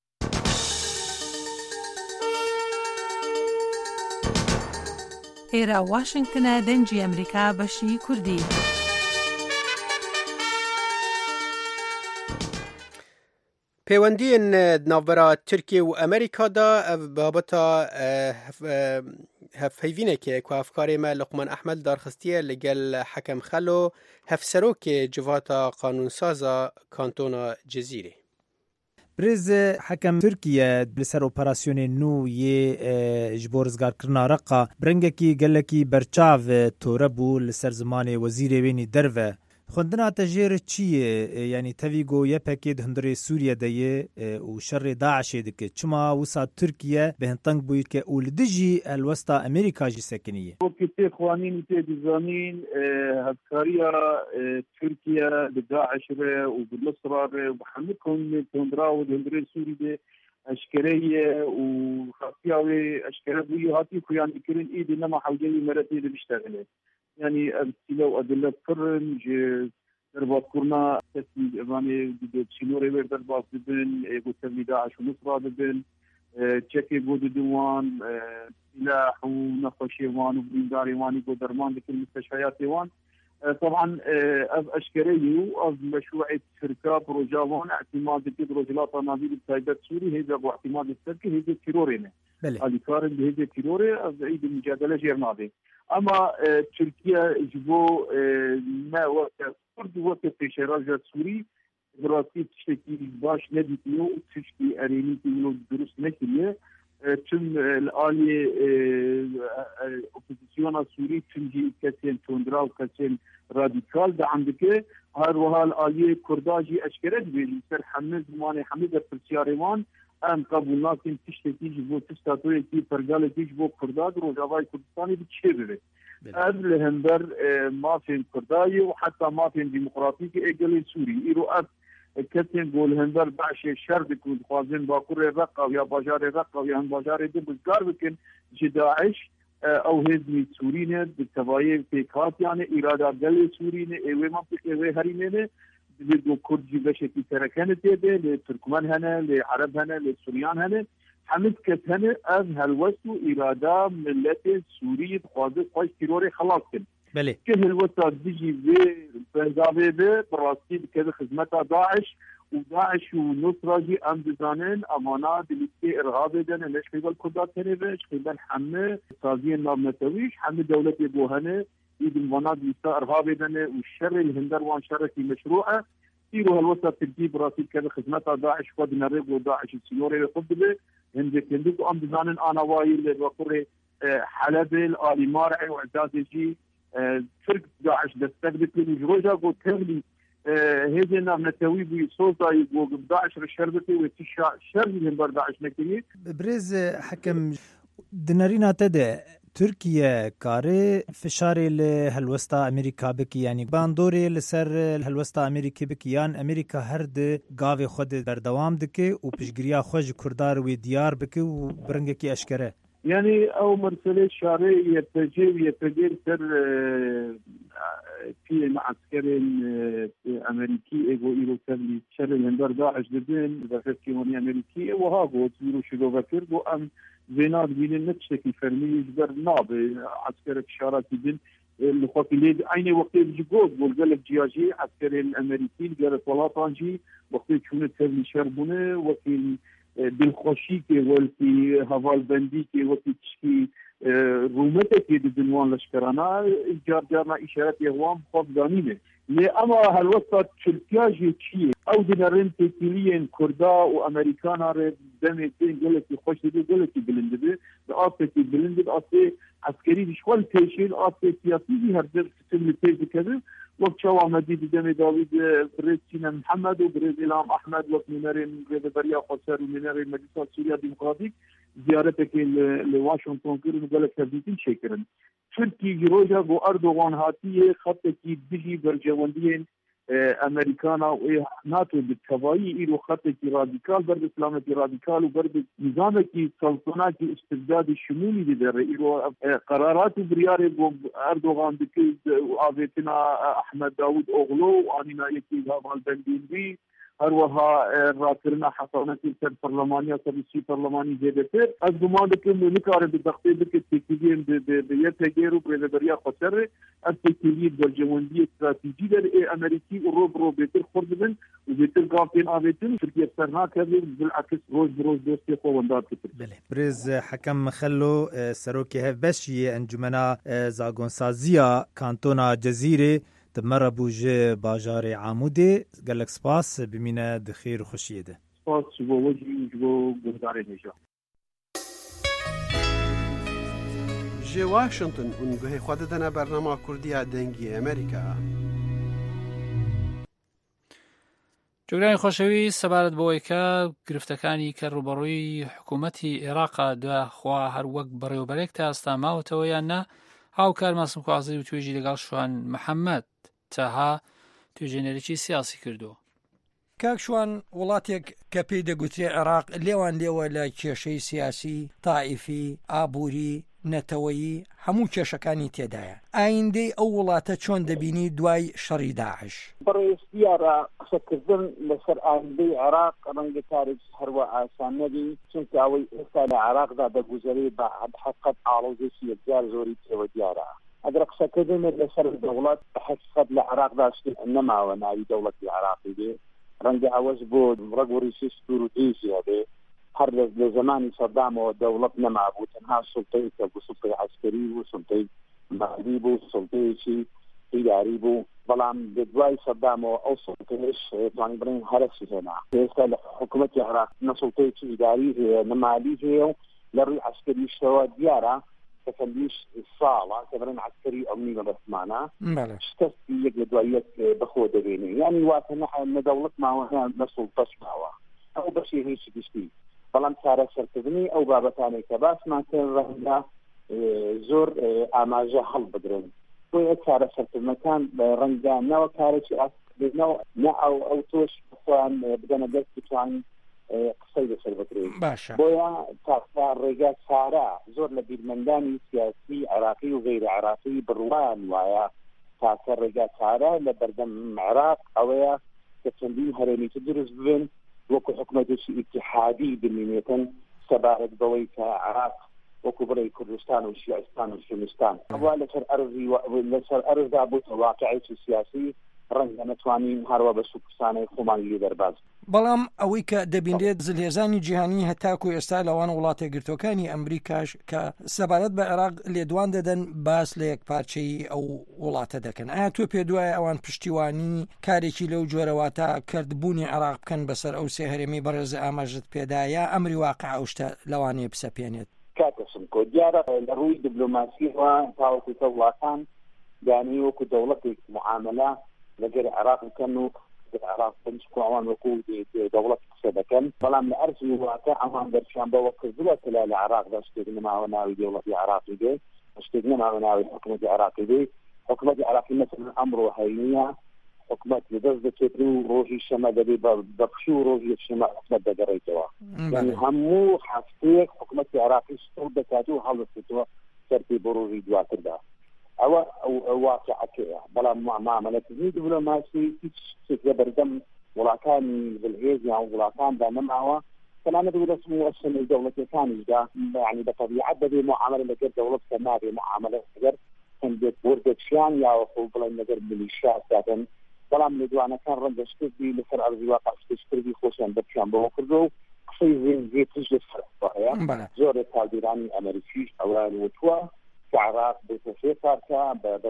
ئێرە واشنگتنە دەنگی ئەمریکا بەشی کوردی. پەیوەندیên navbera Tirkiye û Amerîkada ev babeta hevheyvînekê ku hevkarê me Luqman Ehmed darxistiye li gel Hekem Xelo hevserokê civata qanûnsaza kantona Cezîrê. Birêz Hekem Tirkiye li ser operasyonê nû yê ji bo rizgarkirina Reqa birengekî gelekî berçav tore bû li ser zimanê wezîrê wênî derve. Xwendina te jêr çi ye yanî tevî got yepekê di hundirê Sûriye de ye û şerê Daişê dike çima wisa Tirkiye bi hinteng bûyî û li dijî helwesta Amerîka jî sekiniye. Wekî tê xwanîn û tê dizanîn hevkariya Tirkiye bi Daişê re û bi Nusra re û bi hemû komînên tundra û di hundirê Sûrî de eşkere ye û xastiya wê eşkere bûyî hatî xuyanîkirin îdî nema hewceyî meretê de biştexile. Yani emsile û edillet kirin ji derbaskurna kesî evanê çînorê wê derbas dibin got tevlî Daeş û Nusra dibin çekê got didin wan silah û nexweşiyê wan û birîndarê wanî got derman dikin müsteşfeyatê wan طبعا ev eşkere yû ev meşruê Tirka proja wan ihtimal dike rojilata navî li taybet Sûrî hêza bu ihtimal dike hêzê tîrorê ne alîkarin bi hêzê tîrorê ev êdî mücadele jêr nabe. Ama e, Türkiye ji bo ne weke Kurd weke pêşeraja Sûrî birastî tiştekî baş nedîtiye û tiştî erênî kiriye durust nekiriye tüm li aliyê opozisyona Sûrî tüm jî kesên tundra û kesên radîkal deam dike her wiha li aliyê Kurda jî eşkere dibe li ser hemû zimanê hemû berpirsiyarê wan em qebûl nakin tiştekî ji bo tişt statoyekî pergalekî ji bo Kurda di Rojavayê Kurdistanê bi çê bibe. Ev li hember mafên Kurdayê û heta mafên demokratîk ê gelê Sûrî îro ev kesên gol hember Daişê şer dikin dixwazin bakurê Reqa ya bajarê Reqa ya hem bajarê de bizgar bikin ji Daeş ew hêzmî Sûrî ne di tevayê pêkhatiyan e îrada gelê Sûrî ne ê wê mantiqê wê herîmê ne divê got Kurd jî beşekî terekene tê de lê Türkmen hene lê Ereb hene lê Sûriyan hene hemû kes hene ev helwest û îrada milletê Sûrî dixwaze xweş tîrorê xelas kin. Ki helwesta dijî vê benzavê ve bi rastî dikeve xizmeta Daeş û Daeş û Nusra jî em dizanin amana di lîstê irhabê de ne ne ji qîbel Kurda tenê ve ji qîbel hemû saziyên navnetewî hemû dewletê bo hene îdin vana di lîsta irhabê de ne û şerê li hinder wan şerekî meşru e îro helwesta Tirkî bi rastî dikeve xizmeta Daeş xwe di nerê bo Daeşî sînorê ve xwe dibe hindekendî ku em dizanin anawayî li bakurê Helebê li alî Marê û Ezazê jî Türk Daeş destek dikin û ji roja got tevlî hêzên navnetewî bûyî Sozayî got Daeş re şer bike wê tîşa şer jî hember Daeş nekiriye. Birêz Hekem di nerîna te de Tirkiye karê fişarê li helwesta Amerîka bikî yanî bandorê li ser helwesta Amerîkê bikî yan Amerîka her di gavê xwe de berdewam dike û piştgiriya xwe ji Kurdar wê diyar bike û birengekî eşkere. Yani ew meselê şarê Y P G û Y P G ser piyên askerên Amerîkî ê got îro tevlî şerê hember Daeş dibin vefekî wanî Amerîkî ê wiha got îro şîrove kir got em vê nadibînin ne tiştekî fermî ji ber nabe askerek şaratî din li xwekî lê aynê wextê jî got got gelek ciya jî askerên Amerîkî gelek welatan jî wextê çûne tevlî şer bûne wekî dilxweşîkê welkî hevalbendîkê wekî tişkî rûmetekê didin wan leşkerana car carna îşaretê wan xwe bidanîne. Lê ama helwesta Tirkiya jî çi ye? Ew di nerin têkiliyên Kurda û Amerîkana re demê tên gelekî xweş dibe gelekî bilind dibe di aspekî bilind dibe asê eskerî jî xwe li pêşê li aspê siyasî jî her der sitim li pêş dikeve وقت شو عمدي بدم داوود بريز سينا محمد وبريز إلهام أحمد ومنارين ريفيريا قصر ومنارين مجلس سوريا الديمقراطيك زيارتك لواشنطن كيرن وقالت تبديتين شكرا تركي جروجا بو أردوغان هاتيه خطة كي بيجي برجواندين امریکانا و ناتو بالتوایی ایرو خط کی رادیکال برد اسلام کی رادیکال و برد نظام کی سلطنت کی استبداد شمولی دیده ایرو قرارات بریار بو اردوغان دکی آویتنا احمد داود اوغلو آنینا یکی هاوال بندینوی هر وها راکرنا حصانتی سر پرلمانیا سرسی پرلمانی جدتر از گمان دکم نکاره بدقتی دکت تکیدیم به یه تگیرو برای خسر از تکیدی برجواندی استراتژی در امریکی و رو برو بهتر خورد من و بهتر قابلین آویتن ترکیه سرنا کرده بالعکس روز بروز دوستی خوندار کتر. بله. برز حکم مخلو سروکی هفبشی انجمنا زاگونسازیا کانتونا جزیره تمر بوج باجار عمودي قال لك سباس بمينا دخير وخشيه ده سباس جوا وجهي وجوا بندار نجا جي واشنطن ونگوه خوددنا برنامه كردية دنگي امريكا جوگرانی خۆشەوی سەبارەت بەوەی کە گرفتەکانی کە ڕوبەڕووی حکوومەتی عێراق داخوا هەر وەک بەڕێوەبەرێک تا ئێستا ماوەتەوە یان نا هاوکار ماسم خوازی و توێژی لەگەڵ شوان محەممەد تاها توێژێنەرێکی سیاسی کردو. کاک شوان وڵاتێک کە پێی دەگوترێ عێراق لێوان لێوە لە کێشەی سیاسی، تائیفی، ئابووری، نەتەوەیی هەموو کێشەکانی تێدایە. ئایندەی ئەو وڵاتە چۆن دەبینی دوای شەڕی داعش؟ بەڕێستیارە قسەکردن لەسەر ئایندەی عێراق ڕەنگە کارێک هەروە ئاسان نەبی، چونکە ئەوەی ئێستا لە عێراقدا دەگوزەرێ بە حەقیقەت ئاڵۆزێکی یەکجار زۆری تێوە دیارە. ئەگەر قسەکردن لەسەر دەوڵەت بە حەقیقەت لە عێراقدا شتێک نەماوە ناوی دەوڵەتی عێراقی بێ، ڕەنگە ئەوەش بۆ ڕەگوڕی سوور و دێژی هەبێ. هەر لە زمانی سەدامەوە دەوڵەت نەمابوو، تەنها سوڵتەی کە بوو سوڵتەی عەسکەری بوو، سوڵتەی مالی بوو، سوڵتەیەکی ئیداری بوو. بەڵام دوای سەدامەوە ئەو سوڵتەیەش توانی بڵێن هەرەسی هێنا. ئێستا لە حکوومەتی عێراق نە سوڵتەیەکی ئیداری هەیە نە مالی هەیە و لە ڕووی عەسکەریشەوە دیارە کە چەندیش ساڵە کە بڵێن عەسکەری ئەو نیمە بەسمانە شکستی یەک لە دوای یەک بەخۆ دەبێنێ. یعنی واتە نە دەوڵەت ماوە نە سوڵتەش ماوە. ئەو بەشی هیچی گشتی. بەڵام چارەسەرکردنی ئەو بابەتانەی کە باسمان کرد ڕەنگە زۆر ئاماژە هەڵبگرن. بۆیە چارەسەرکردنەکان ڕەنگە نەوە کارێکی ئاسکردنەوە نە ئەو ئەو تۆش بخۆیان بدەنە دەست بتوانین قسەی لەسەر بکرێن. باشە. بۆیە تاقا ڕێگا چارە زۆر لە بیرمەندانی سیاسی عێراقی و غەیرە عێراقی بڕوان وایە تاکە ڕێگا چارە لە بەردەم عێراق ئەوەیە کە چەندین هەرێمیتر دروست ببن وەکو حکومەتێکی ئیتیحادی بمێنێتن سەبارەت بەوەی کە عێراق وەکو بڵێ کوردستان و شیعستان و سونستان ئەوە لەسەر ئەرزی لەسەر ئەرزدا بووتە واقعێکی سیاسی ڕەنگە نەتوانین هەروە بە سوکسانەی خۆمان لێ دەرباز. بەڵام ئەوەی کە دەبینرێت زلێزانی جیهانی هەتاکو ئێستا لەوان وڵاتە گرتوەکانی ئەمریکاش کە سەبارەت بە عێراق لێدوان دەدەن باس لە یەک پارچەی ئەو وڵاتە دەکەن. ئایا تۆ پێ دوایە ئەوان پشتیوانی کارێکی لەو جۆرەواتە کردبوونی عێراق بکەن بەسەر ئەو سێ هەرێمی بەڕێز ئاماژت پێدایە ئەمری واقع ئەو شتە لەوانەیە بسەپێنێت؟ کاتەسم کۆ دیارە لە ڕووی دیبلۆماسیەوە تاوەکو وڵاتان دانی وەکو دەوڵەتێک معاملە لەگەر عێراق بکەن و عێراق بنچکو ئەوان وەکو دەوڵەت قسە دەکەن. بەڵام لە ئەرزی وڵاتە ئەوان دەرچیان بەوە کردووە کە لە عێراقدا شتێک نەماوە ناوی دەوڵەتی عێراقی بێ، شتێک نەماوە ناوی حکوومەتی عێراقی بێ. حکوومەتی عێراقی مەسەڵەن ئەمڕۆ هەینیە حکوومەت لەدەست دەچێت و ڕۆژی شەمە دەبێ بە پشوو و ڕۆژی شەمە حکوومەت دەگەڕێتەوە. یعنی هەموو هەفتەیەک حکوومەتی عێراقی سوڵ دەکات و هەڵدەستێتەوە سەرپێ بۆ ڕۆژی دواتردا. ئەوە ئەو واقعەکەیە. بەڵام معاملەکردنی دیبلۆماسی هیچ شتێک لە بەردەم وڵاتانی بەلهێز یان وڵاتاندا نەماوە تەنانەت وەسم وەسمی دەوڵەتەکانیشدا. یعنی بەطەبیعەت دەبێ معاملە لەگەر دەوڵەت کە نابێ معاملە لەگەر هەندێک وەردەچیان یاوەخۆ بڵێن لەگەر میلیشیا دادەن. بەڵام لێدوانەکان ڕەنگە شتێکی لەسەر ئەرزی واقع شتێکردی خۆشیان بەپیان بەوە کردەوە و قسەی زێنزێتش لەسەر هەیە. زۆرێک کاڵدێرانی ئەمریکیش ئەوان وتووە عراق بتوفي صارتها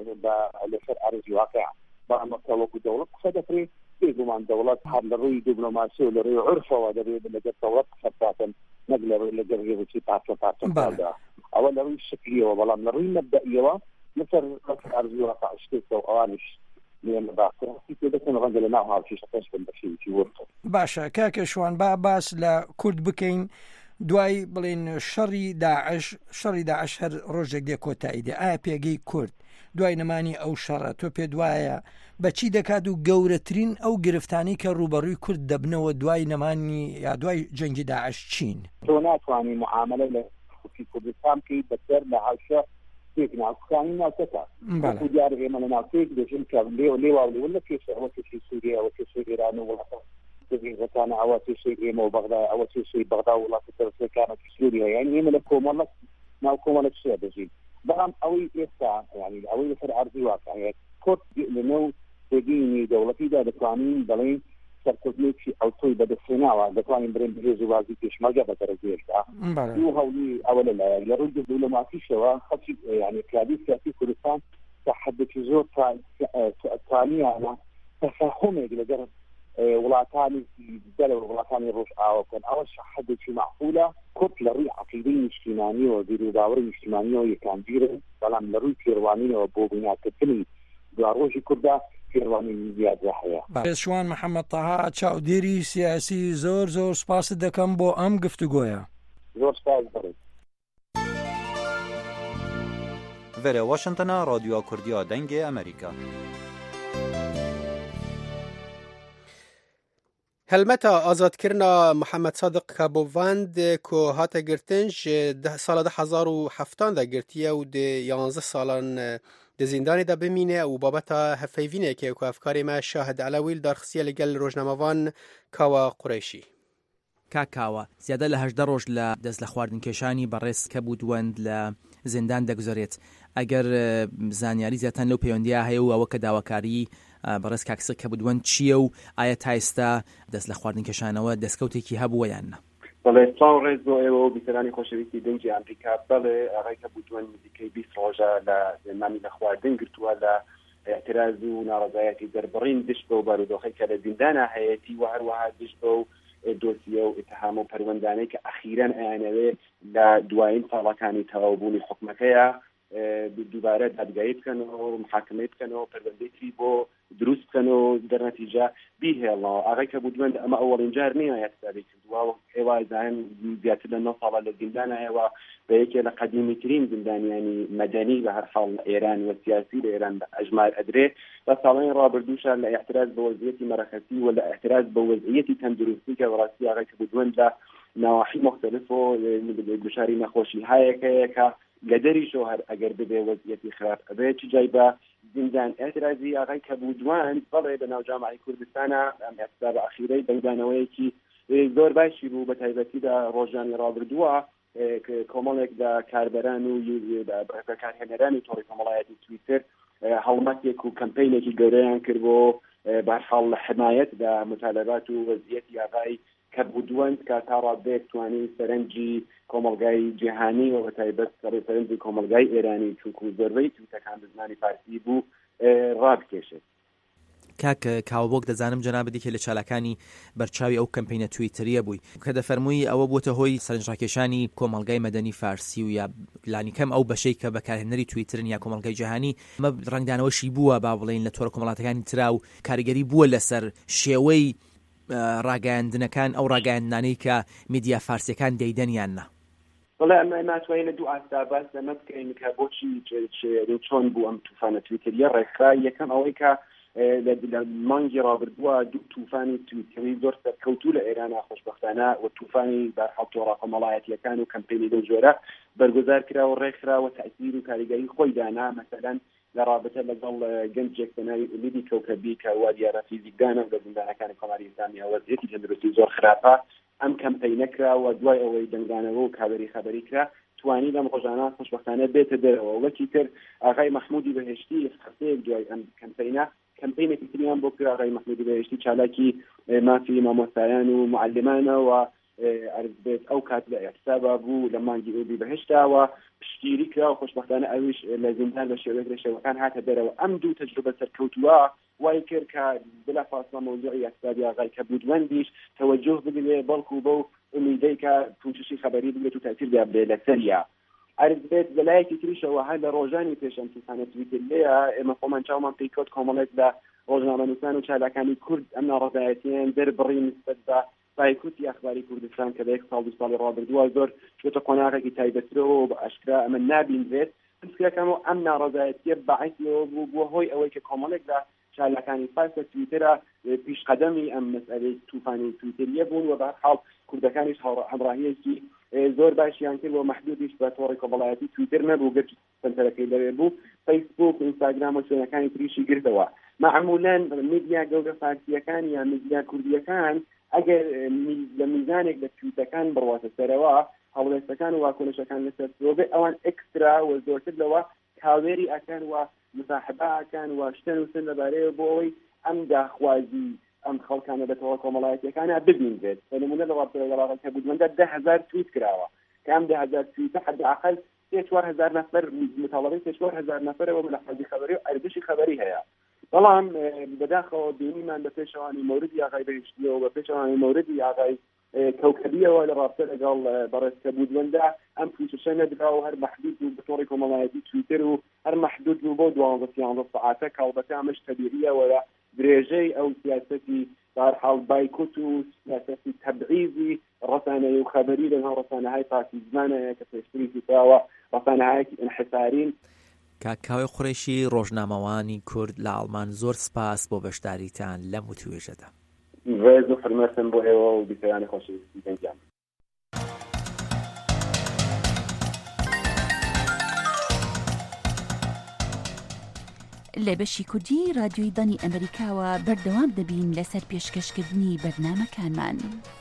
لسر أرض واقع بأمريكا وكو دولة قصدتري يجوا عن دولات حال لري دبلوماسية ولري عرفة ودري لجر دولات خطاتا نقل لجر يبتي تعرف تعرف هذا أول لري الشكلية وبلا لري مبدئية مثل أرض واقع اشتيك وأوانش لێمە باسی پێ دەکەن ڕەنگە لە ناو هاوچێشەکەش بن بەشێوکی وەرتە. باشە کاکە شوان با باس لە کورد بکەین دوای بڵێن شەڕی داعش شەڕی داعش هەر ڕۆژێک دێ کۆتاییدێ ئایا پێگەی کورد دوای نەمانی ئەو شەڕە تۆ پێ دوایە بەچی دەکات و گەورەترین ئەو گرفتانی کە ڕوبەڕووی کورد دەبنەوە دوای نەمانی یا دوای جەنگی داعش چین؟ تۆ ناتوانانی معاملە لە خوکی کوردستان بکەیت بەسەر لە هاوشە پێک ناوخانی ناوچەکە وەکو دیارە ئێمە لە ناوچەیەک دەژین کە لێو لێوا لێوە لە پێش ئەوە کێشەی سووریا ئەوە کێشەی ئێران و وڵاتە دەبێتانە ئەوە کێشەی ئێمە و بەغدا ئەوە کێشەی بەغدا و وڵاتە تەرەفەکانە سووریا یعنی ئێمە لە کۆمەڵە ناو کۆمەڵە شێ دەژین بەڵام ئەوەی ئێستا یعنی ئەوەی لەسەر عەرزی واقعیەت کورد لەنێو پێگەینی دەوڵەتیدا دەتوانین بەڵێن سەرکردنێکی ئەوتۆی بەدەستێناوە دەتوانین برێن بەهێز و وازی پێشمەرگە بە دەرەجێشدا دوو هەولی ئەوە لەلایەن لە ڕووی دەوڵەماتیشەوە خەڵکی یعنی پیادی سیاسی کوردستان تا حدێکی زۆر توانیانە تەفاهمێک لەگەڵ وڵاتانی دەرەوە وڵاتانی ڕۆژ ئاوا بکەن ئەوەش حدێکی معقولە کورد لە ڕووی عەقیدەی نیشتیمانیەوە بیر و باوەڕی نیشتیمانیەوە یەکانگیرن بەڵام لە ڕووی پێڕوانینەوە بۆ بنیادکردنی دواڕۆژی کووردا پێڕوانی زیادە هەیە. شوان محەممەد تەها چاودێری سیاسی زۆر زۆر سپاست دەکەم بۆ ئەم گفتوگۆیە. زۆر سپاس بڕێت. Vere Washingtona Radyoya Kurdiya Dengê Amerîka. هەلمەتا ئازادکردنا محەممەد سادق کابۆڤاند کو هاتە گرتن ساڵە ده هەزار و هەفتان دا گرتیە و دێ یانزە ساڵان دە زیندانی دا بمینێ و بابەتا هەفەیڤینێکێ کو ئەفکاری ما شاهد عەلەویل دارخستیە لەگەل ڕۆژنامەوان کاوە قوڕیشی. کاکاوە زیادە لە هەژدە ڕۆژ لە دەست لە خواردنکێشانی بەڕێز کە بودوەند لە زیندان دەگوزارێت ئەگەر زانیاری زیاتر لەو پەیوەندیە هەیە و ئەوە کە داواکاری بەڕێز کاکسە کە بودوەند چییە و ئایا تا ئێستا دەست لە خواردنکێشانەوە دەستکەوتێکی هەبووە یان نە؟ بەڵێ سڵاو ڕێز بۆ ئێوە و بیسەرانی خۆشەویستی دەنگی ئەمریکا. بەڵێ ئاغای کە بودوەند نزیکەی بیست ڕۆژە لە مامی لە خواردن گرتووە لە اعتراض و ناڕەزایەتی دەربڕین دشت بە و بارودۆخی کە لە زیندانە هەیەتی و هەروەها دشت بە و دۆسیە و ئتهام و پەروەندانەی کە ئەخیرەن ئەیانەوێ لە دوایین ساڵەکانی تەواوبوونی حکومەکەیە دووبارە دادگایی بکەنەوە و محاکمەی بکەنەوە پەروەندەیەکی بۆ دروست بکەنەوە دەرنەتیجە بیهێڵنەوە. ئاغای کە بودوەند ئەمە ئەوەڵین جار نییە یاسادەی کردووە و ئێوە زانن زیاتر لە نۆ ساڵە لە زیندانە هەیەوە بە یەکێ لە قەدیمیترین زیندانیانی مەدەنی بە هەر حاڵ لە ئێران و سیاسی لە ئێران بە ئەژمار ئەدرێ بە ساڵەی ڕابردووشە لە احتراز بە وەزعیەتی مەرەخەسی و لە احتراز بە وەزعیەتی تەندروستی کە بەڕاستی ئاغای کە بودوەند لە ناواحی مختلف و دچاری نەخۆشی هەیەکەیە کە لەدەریشەوە هەر ئەگەر ببێ وەزعیەتی خراپ ئەبێ چ جای بە زیندان ئێترازی ئاغای کە بودوەند بەڵێ بە ناو جامعەی کوردستانە ئەم ئێستا بە ئەخیرەی بەیدانەوەیەکی زۆر باشی بوو بە تایبەتیدا ڕۆژانی ڕابردووە کۆمەڵێک دا کاربەران و کارهێنەرانی تۆڕی کۆمەڵایەتی تویتر هەڵمەتێک و کەمپەینێکی گەورەیان کرد بۆ بەرحاڵ لە حمایەت دا مطالبات و وەزعیەتی ئاغای کە بودوەند کە تا ڕابێت توانی سەرنجی کۆمەلگای جیهانی و بە تایبەت سەرنجی کۆمەلگای ئێرانی چونکو زۆربەی تویتەکان بە زمانی فارسی بوو ڕابکێشێت. کاک کاوبۆک دەزانم جەنابەتی کە لە چالاکانی بەرچاوی ئەو کەمپینە تویتریە بووی کە دەفەرمووی ئەوە بووتە هۆی سەرنجڕاکێشانی کۆمەلگای مەدەنی فارسی و یا لانی کەم ئەو بەشەی کە بەکارهێنەری تویترن یا کۆمەلگای جیهانی ئەمە ڕنگدانەوەشی بووە با بڵێن لە تۆڕە کۆمەڵاتەکانی ترا و کاریگەری بووە لەسەر شێوەی ڕاگەاندنەکان ئەو ڕاگەاندنانەی کە میدیا فارسیەکان دەیدەنیان نا. بەڵێ ئەمە ناتوانین لە دوو ئاستا باس لەمە بکەین کە بۆچی چۆن بوو ئەم تووفانە تویتریە ڕێکخرا. یەکەم ئەوەی کە لە مانگی ڕابردووە دوو تووفانی تویتری زۆر سەرکەوتوو لە ئێرانە خۆشبەختانە و تووفانی بەرحەڵ تۆڕە کۆمەڵایەتیەکان و کەمپینی لەو جۆرە بەرگوزار کراوە ڕێکخرا و تەئسیر و کاریگەری خۆی دانا. مەسەلەن لە رابطە لەگەڵ گەنجێک بەناوی لیدی کەوکەبی کە وا دیارە فیزیکدانە لە زیندانەکانی کۆماری ئیسلامی وەزعیەتی تەندروستی زۆر خراپە ئەم کەمپەینە کراوە دوای ئەوەی دەنگدانەوە و کابری خەبەری کرا توانی لەم ڕۆژانە خۆشبەختانە بێتە دەرەوە. وەکی تر ئاغای مەحموودی بەهێشتی هەفتەیەک دوای ئەم کەمپەینە کەمپەینێکی تریان بۆ کرا. ئاغای مەحموودی بەهێشتی چالاکی مافی مامۆستایان و معلمانە و عرض بێت ئەو کات لە ئێحسابا بوو لە مانگی ئەوبی بەهێشتاوە پشتگیری کرا و خۆشبەختانە ئەویش لە زیندان لە شێوەیەک لە شێوەکان هاتە دەرەوە. ئەم دوو تەجروبە سەرکەوتووە وای کرد کە بلا فاصلە مۆزوعی ئەحسابی ئاغای کە بودوەندیش تەوەجۆ بدرێ بەڵکو بەو ئومیدەی کە پوچشی خەبەری بگرێت و تاثیر بێ لەسەریە. عرض بێت لەلایەکی تریشەوە هەر لە ڕۆژانی پێش ئەم تووفانە تویتر لێیە ئێمە خۆمان چاومان پێی کەوت کۆمەڵێک لە ڕۆژنامەنووسان و چالاکانی کورد ئەم ناڕەزایەتیان دەربڕی نسبەت بە سایکوتی ئەخباری کوردستان کە بەیەک ساڵ دو ساڵی ڕابردووە زۆر شوێتە قۆناغێکی تایبەترەوە بە ئاشکرا ئەمە نابینرێت پرسیەکەمەوە ئەم ناڕەزایەتیە بەعیسەوە بوو بووە هۆی ئەوەی کە کۆمەڵێک لە چالاکانی فارس لە تویترە پیشقەدەمی ئەم مەسئلەی تووفانی تویتریە بوون و بەهەرحاڵ کوردەکانیش هەمڕاهیەکی زۆر باشیان کرد و مەحدودیش بە تۆڕی کۆمەڵایەتی تویتر نەبوو گرت سنتەرەکەی لەوێ بوو فەیسبوک و ئینستاگرام و شوێنەکانی تریشی گرتەوە معمولاً میدیا گەورە فارسیەکان یان میدیا کوردیەکان ئەگەر لە میزانێک لە تویتەکان بڕواتە سەرەوە هەڵوێستەکان و واکۆنشەکان لەسەر سۆبێ ئەوان ئەکسترا و زۆرتر لەوە کاوێری ئەکەن و مصاحبەکان و شتن و سن لەبارەیە بۆ ئەوەی ئەم داخوازی ئەم خەڵکانە بەتەوە کۆمەڵایەتیەکانە ببینرێت بەنمونە لە ڕابطەی وڵاتێک بودوەندە ده هەزار تویت کراوە کە ئەم ده هەزار تویتە حداقل سێ چوار هەزار نەفەر متەڵەبەی سێ چوار هەزار نەفەرەوە لە حەزی خەبەری و ئەربشی خەبەری هەیە بەڵام بەداخەوە بینیمان بە پێشەوانی مەوردی ئاغای بەهشتیەوە بە پێشەوانی مەوردی ئاغای کەوکەبیەوە لە ڕابطە لەگەڵ بەڕێزکە بودوەندە ئەم پوششە نەدرا و هەر مەحدود بوو بە تۆڕی کۆمەڵایەتی تویتر و هەر مەحدود بوو بۆ دوانزە سیانزە سەعاتە کە ئەڵبەتە ئەمەش تەبیعیەوە لە درێژەی ئەو سیاسەتی بەهەرحاڵ بایکوت و سیاسەتی تەبعیزی ڕەسانەی و خەبەری لەناو ڕەسانەهای پاکیزمانەیە کە پێشتری کراوە ڕەسانەهایەکی انحسارین. کاکاوی قوڕیشی ڕۆژنامەوانی کورد لە ئەڵمان زۆر سپاس بۆ بەشداریتان لەم وتوێژەدا. ڕێز و فرمەتم بۆ ئێوە و بیکەیانی خۆشەویستی دەنگیان. لە بەشی کوردی رادیۆی دانی ئەمریکاوە بەردەوام دەبین لەسەر پێشکەشکردنی بەرنامەکانمان.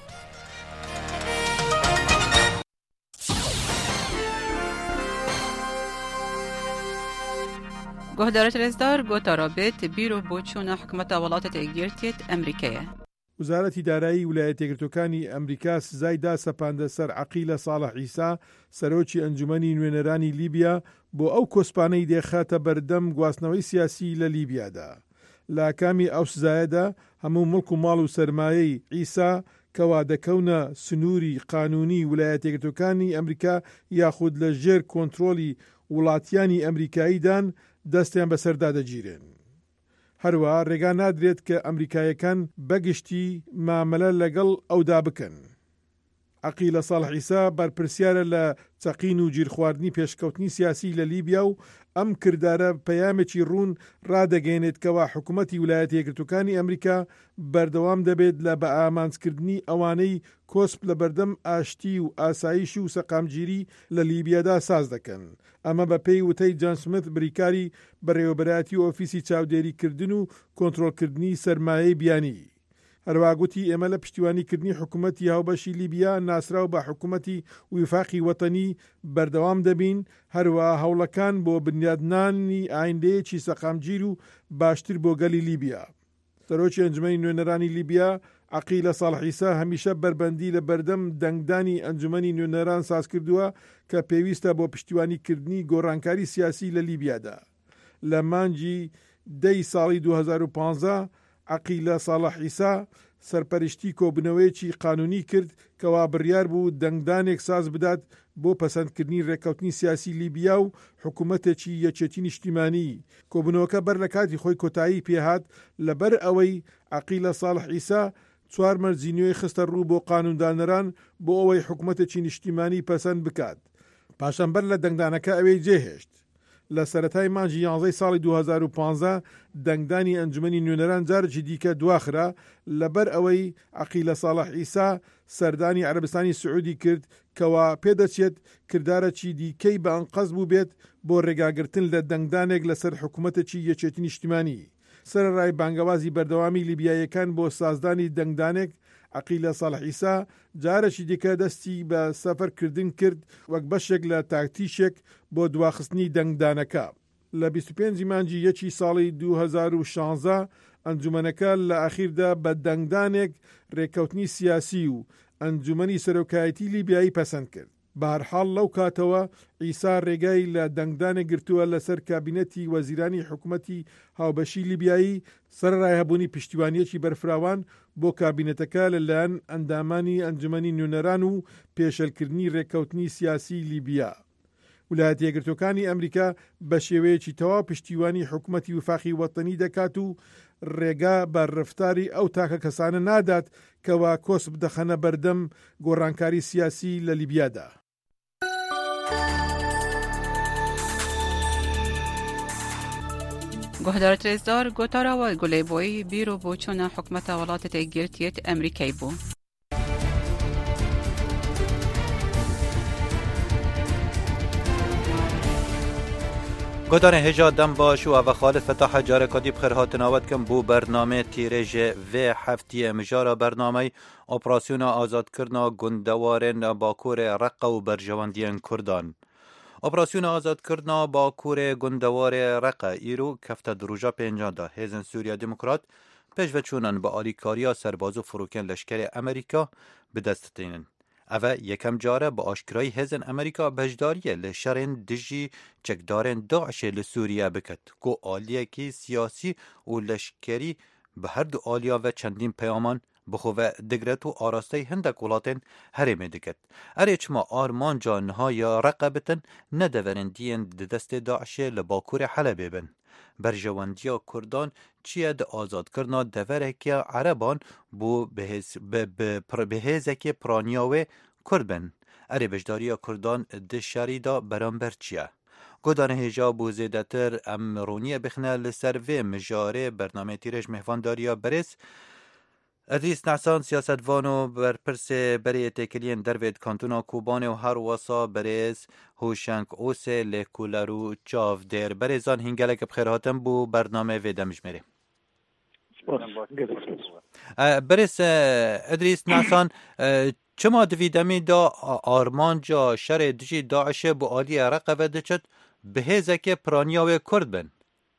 گۆهدارە رێزدار گۆتا رابێت بیرۆ بۆ چوونە حکومەتە وڵاتە یەکگرتوێت ئەمریکایە. وزارەتی دارایی ویلایەتە یەکگرتووەکانی ئەمریکا سزای دا سەپاندە سەر عەقیلە ساڵح عیسا سەرۆکی ئەنجومەنی نوێنەرانی لیبیا بۆ ئەو کۆسپانەی دێخاتە بەردەم گواستنەوەی سیاسی لە لیبیادا. لە کامی ئەو سزایەدا هەموو مڵک و ماڵ و سەرمایەی عیسا کەوا دەکەونە سنووری قانونی ویلایەتە یەکگرتووەکانی ئەمریکا یاخود لە ژێر کۆنتڕۆلی وڵاتیانی ئەمریکاییدان دەستیان بەسەردا دەگیرێن. هەروە ڕێگا نادرێت کە ئەمریکایەکان بەگشتی مامەلە لەگەڵ ئەودا بکەن. عەقیلە ساڵح عیسا بەرپرسیارە لە چەقین و گیرخواردنی پێشکەوتنی سیاسی لە لیبیا و ئەم کردارە پەیامێکی ڕوون ڕادەگەێنێت کەوا حکوومەتی ویلایەتە یەکگرتووەکانی ئەمریکا بەردەوام دەبێت لە بە ئامانجکردنی ئەوانەی کۆسپ لە بەردەم ئاشتی و ئاسایشی و سەقامگیری لە لیبیادا ساز دەکەن. ئەمە بە پێی وتەی جان سمت بریکاری بەڕێوەبەراتی و ئۆفیسی چاودێریکردن و کۆنتڕۆلکردنی سەرمایەی بیانی. هەروە گوتی ئێمە لە پشتیوانیکردنی حکوومەتی هاوبەشی لیبیا ناسراو بە حکوومەتی ویفاقی وەتەنی بەردەوام دەبین، هەروە هەوڵەکان بۆ بنیادنانی ئایندەیەکی سەقامگیر و باشتر بۆ گەلی لیبیا. سەرۆکی ئەنجومەنی نوێنەرانی لیبیا عەقیلە ساڵح عیسا هەمیشە بربەندی لە بەردەم دەنگدانی ئەنجومەنی نوێنەران ساز کردووە کە پێویستە بۆ پشتیوانیکردنی گۆڕانکاری سیاسی لە لیبیادا. لە مانگی دەی ساڵی دوو هەزار و پانزە عەقیلە ساڵح عیسا سەرپەرشتی کۆبنەوەیەکی قانونی کرد کەوا بڕیار بوو دەنگدانێک ساز بدات بۆ پەسەندکردنی ڕێکەوتنی سیاسی لیبیا و حکوومەتێکی یەکێتی نیشتیمانی. کۆبنەوەکە بەر لە کاتی خۆی کۆتایی پێهات لەبەر ئەوەی عەقیلە ساڵح عیسا چوار مەرجی نوێی خستە ڕوو بۆ قانوندانەران بۆ ئەوەی حکوومەتێکی نیشتیمانی پەسەند بکات. پاشەمبەر لە دەنگدانەکە ئەوەی جێهێشت. لە سەرەتای مانجی یانزەی ساڵی دوو هەزار و پانزە دەنگدانی ئەنجومەنی نوێنەران جارێکی دیکە دواخرا لەبەر ئەوەی عەقیلە ساڵح عیسا سەردانی عەرەبستانی سعودی کرد کەوا پێدەچێت کردارەکی دیکەی بە ئەنقەز بوو بێت بۆ ڕێگاگرتن لە دەنگدانێک لەسەر حکوومەتێکی یەکێتی نیشتیمانی. سەرڕای بانگەوازی بەردەوامی لیبیایەکان بۆ سازدانی دەنگدانێک عەقیلە ساڵح عیسا جارێکی دیکە دەستی بە سەفەرکردن کرد وەک بەشێک لە تاکتیشێک بۆ دواخستنی دەنگدانەکە. لە بیست و پێنجی مانگی یەکی ساڵی دوو هەزار و شانزە ئەنجومەنەکە لە ئاخیردا بە دەنگدانێک ڕێکەوتنی سیاسی و ئەنجومەنی سەرۆکایەتی لیبیایی پەسەند کرد. بەهەرحاڵ لەو کاتەوە عیسا ڕێگای لە دەنگدانێک گرتووە لەسەر کابینەتی وەزیرانی حکوومەتی هاوبەشی لیبیایی سەرڕای هەبوونی پشتیوانیەکی بەرفراوان بۆ کابینەتەکە لەلایەن ئەندامانی ئەنجومەنی نوێنەران و پێشەلکردنی ڕێکەوتنی سیاسی لیبیا. ویلایەتە یەکگرتووەکانی ئەمریکا بە شێوەیەکی تەواو پشتیوانی حکوومەتی وفاقی وەتەنی دەکات و ڕێگا بە ڕفتاری ئەو تاکە کەسانە نادات کەوا کۆس بدەخەنە بەردەم گۆڕانکاری سیاسی لە لیبیادا. گۆهدارە رێزدار گۆتاراوە گولێبۆی بیرۆ بۆ چۆنە حکومەتە وڵاتە تێگرتیێت ئەمریکای بوو. گۆدارە هێژا دەم باش و ئەڤە خالد فتاح جارێکاتی بخێر هاتناوەت کەم بوو بەرنامێ تیرێژێ vê heftiyê mijara bernamey operasyona azadkirina gundewارên Bakurê Reqa û berjewendiyên Kurdan. Operasyona azadkirina Bakurê Gundewarê Reqa îro kefte di roja pêncan da Hêzên Sûriya Demokrat pêşveçûnan bi alîkariya serbaz û firokên leşkerê Amerîka bi dest tînin. Ev yekem care bi aşkirayî Hêzên Amerîka beşdariyê li şerên dijî çekdarên Daişê li Sûriye biket ku aliyekî siyasî û leşkerî bi her du aliya ve çendîn peyaman bixwe ve digret û arasteyî hindek welatên herêmê diket. Erê çima armanca nihaya Reqa bitin ne deverendiyên di destê Daişê li Bakurê Helebê bin. Berjewendiya Kurdan çiye di azadkirina deverekî Ereban bû bihêzekê piraniya wê Kurd bin. Erê bejdariya Kurdan di şerî da beramber çiye. Godanê hêja bû zêdetir em roniyê bixine li ser vê mijarê bernamê tîrêj mehvandariya berêz Edrîs Nesan siyasetvan û berpirsê berê têkiliyên dervê kantûna Kobanê û her wesa berêz Hûşeng Osê lêkuler û çavdêr berêzan hîngelek bi xêr hatin bû bernamê vê demijmerê. Berêz Edrîs Nesan çima di vî demê da armanca şerê dijî Daişê bu aliyê Reqa ve diçit bihêzekê piraniya wê Kurd bin.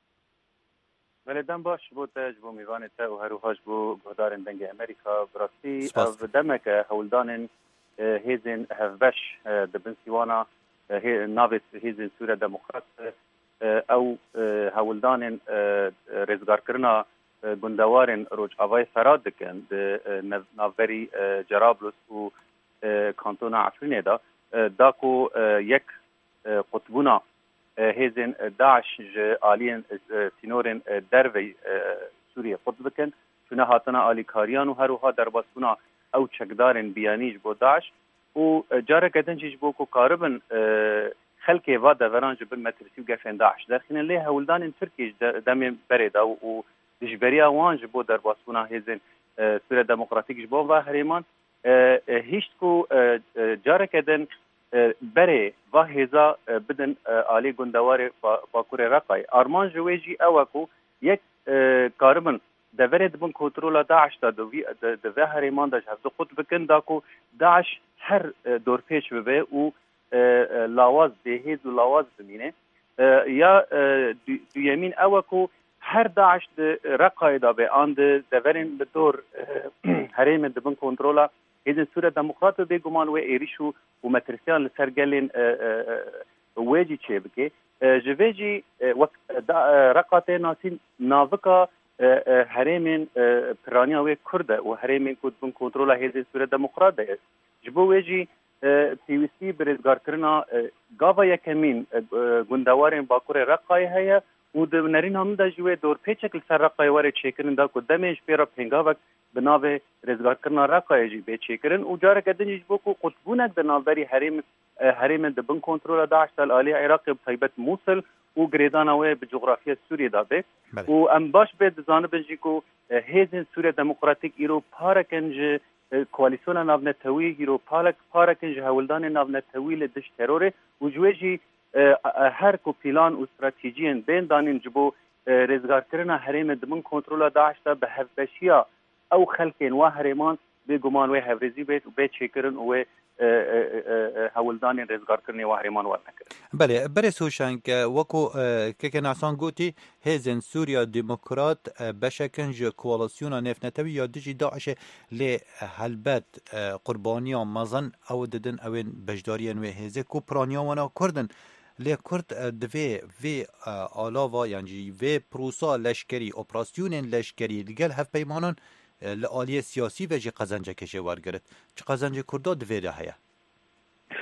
Belê baş bû te ji bo mêvanê te û herûha ji bo guhdarên dengê Amerîka bi rastî ev demeke hewldanên hêzên hevbeş dibin sîwana navê hêzên Sûriya Demokrat ew hewldanên rêzgarkirina gundewarên Rojavayê Ferad dikin di navberî Cerablus û kantona Efrînê da da ku yek qutbûna hêzên Daeş ji aliyên sînorên dervê Sûriye xwe dikin çûne hatina alîkariyan û herûha derbasbûna ew çekdarên biyanî ji bo Daeş û careke din jî ji bo ku karibin xelkê va deveran ji bin metirsî û gefên Daeş derxînin lê hewldanên Tirkiye ji demên berê da û dijberiya wan ji bo derbasbûna hêzên Sûriya Demokratîk ji bo va herêman hîşt ku careke din berê va hêza bidin alî gundewarê Bakurê Reqayê. Arman ji wê jî ew e ku yek karibin deverê dibin kontrola Daeş da di vê herêman da ji hevdî xut bikin da ku Daeş her dorpêç bibe û lawaz bêhêz û lawaz bimîne. Ya duyemîn ew e ku her Daeş di Reqayê da be an di deverên bi dor herêmê dibin kontrola Hêzên Sûriya Demokrat û bêguman wê êrîş û û metirsiyan li ser gelên wê jî çê bike. Ji vê jî wek Reqa tê nasîn navika herêmên piraniya wê Kurd e û herêmên ku dibin kontrola Hêzên Sûriya Demokrat de. Ji bo wê jî pêwîstî bi rêzgarkirina gava yekemîn gundewarên Bakurê Reqayê heye û di nerîna min de jî wê dorpêçek li ser Reqayê were çêkirin da ku demê ji pêra pêngavek bi navê rêzgarkirina Reqayê jî bê çêkirin û careke din jî ji bo ku qutbûnek di navberî herêm herêmên dibin kontrola Daeş da li aliyê Iraqê bi taybet Musil û girêdana wê bi coğrafiya Sûriyê da bê û em baş bê dizanibin jî ku hêzên Sûriya Demokratîk îro parekin ji koalîsyona navnetewî îro parekin ji hewldanên navnetewî li diş terorê û ji wê jî her ku pîlan û stratejiyên bên danîn ji bo rêzgarkirina herêmê dibin kontrola Daeş da bi hevbeşiya ew xelkên wa herêman bêguman wê hevrêzî bê û bê çêkirin û wê hewldanên rêzgarkirinê wa herêman wernekirin. Belê berê Hûşeng wekû keke Nesan gotî hêzên Sûriya Demokrat beşekin ji koalîsyona nêvnetewî ya dijî Daişê lê helbet qurbaniya mezin ew didin ewên beşdariyên wê hêzê ku piraniya wana Kurdin. Lê Kurd divê vê alava yan jî vê prosa leşkerî operasyonên leşkerî li gel hevpeymanan li aliyê siyasî ve jî qezencekê jê wergirit. Çi qezencê Kurda divê de heye?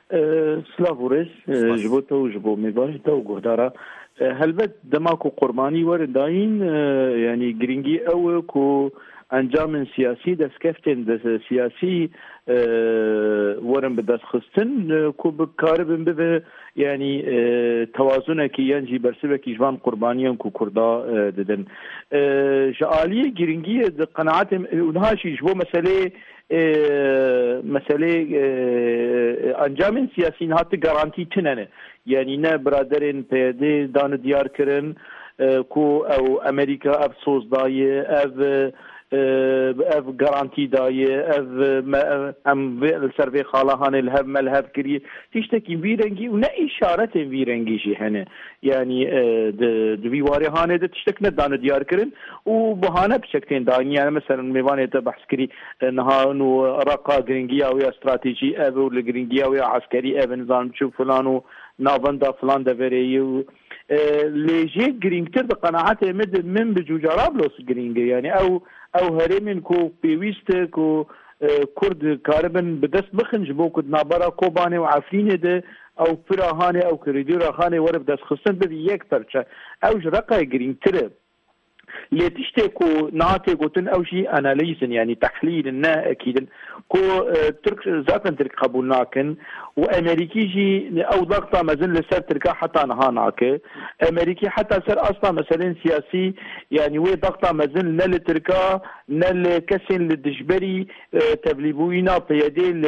سلاوورس جبوته وجبو ميبانته وجودارا هلبت دماكو قرباني ورداين يعني جرينجي او كو انجام سياسي دسكفتن دس سياسي ورن بدس خستن كو بكاربن به يعني توازنك ينجي برسبك جوان قربانيا كو كردا ددن جاليه جرينجي قناعات ونهاشي جبو مساله مساله انجام سياسي هات جارانتي تننه يعني نه برادرين بيدي دان ديار كرن كو او امريكا افسوس دايه اف اف جارانتي دايه اف ام السيرفي خالهان الهب ملهب كري تشتكي فيرنجي ونا اشاره فيرنجي شي هنا يعني د بيواري هانه تشتكنا دان ديار كرن وبهانه بشكلين داني يعني مثلا ميوانه بحث كري انها انه رقا جرينجيا ويا استراتيجي اف ولا جرينجيا ويا عسكري اف نظام شوف فلانو نافندا فلان دفريو ليجي جرينجتر بقناعته مد من بجوجرابلوس جرينج يعني او او هرمن كو بيويست كو كرد كاربن بدست بخنج بو كد نابرا كوباني وعفرينه ده او فراهانه او كريدورا خانه ور بدست خصن ببي يك برچا او رقا جرينجتر لتشتكو ناتي قوتن او شيء اناليزن يعني تحليل النا اكيد كو ترك ذاتا ترك قبولناكن وامريكي جي او ضغطه مازال لسر تركا حتى نهاناك امريكي حتى سر اصلا مثلا سياسي يعني وي ضغطه مازال نل تركا نل كسن للدجبري تبليبوينا بيدي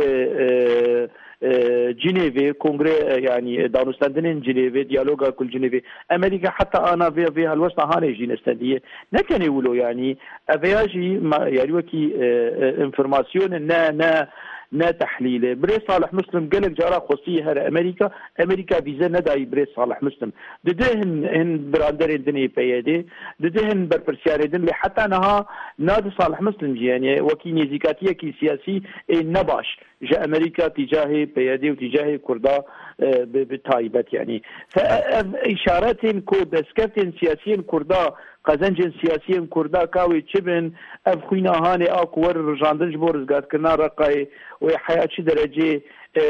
جنيفي كونغري يعني دانوستاندين جنيفي ديالوغا كل جنيفي امريكا حتى انا في في الوسط هاني جي نستديه نكن يقولوا يعني افياجي يعني وكي انفورماسيون نا نا نا تحليله بري صالح مسلم قال لك جارا خصيه هر امريكا امريكا فيزا نداي بري صالح مسلم ددهن هن براندر الدنيا بيدي ددهن بربرسياردن حتى انها نادي صالح مسلم يعني وكي نزيكاتيه كي سياسي نباش جاء امريكا تجاه بيدي وتجاه كردا بتايبت يعني فاشارات كود اسكتين سياسيين كردا قزنجن سياسيين كردا كاوي تشبن اف خوينا هاني اكور رجاندن جبور زغات كنا رقاي وحياه شي درجه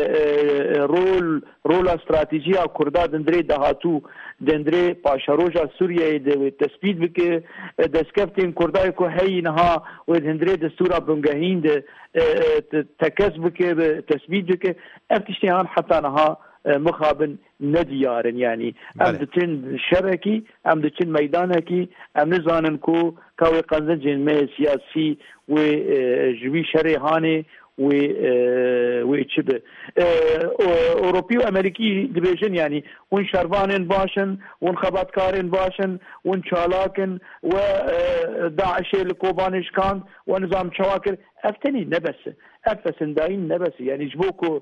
رول رول استراتيجيه كردا دندري دهاتو دندري باشاروجا سوريا د تثبيت بك دسكفتين كردا كو هينها ودندري دستور بنغهين د تكسبك تثبيت بك افتشتيان حتى نها مخابن نديارن يعني ام دتن شبكي ام دتن ميدانكي ام نزانن كو كاوي قنزنجن مي سياسي و جوي شريهاني و ويتشبه اوروبي وامريكي دبيجن يعني ون شربانن باشن ون خباتكارن باشن ون شالاكن وداعش الكوبانش كان ونظام شواكر افتني نبس افسن داين نبس يعني جبوكو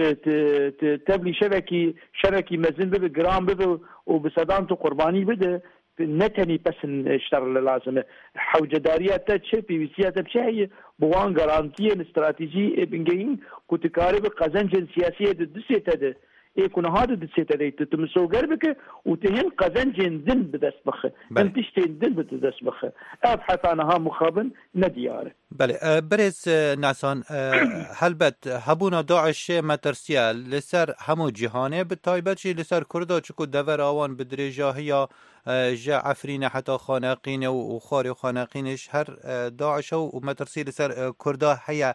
تبلي شبكي شبكي مزن بده جرام بده وبصدامته قرباني بده نتني بس اشتغل لازم حوجه داريات تشي بي بي سي تبشي بوان جارانتي استراتيجي بنجين كنت كارب قزنجل سياسيه دسيته ده يكون هذا دسيته ده تمسو قربك وتهن قزنجن دن بدسبخ انتشتين دن بدسبخ ابحث عنها مخابن نديار بله برز ناسان هلبت هبونا داعش مترسيا لسر همو جهانه بتايبتشي لسر كردا چكو دور آوان بدرجه هيا جا عفرين حتى خانقين وخاري خانقينش هر داعش ومترسي لسر كردا هيا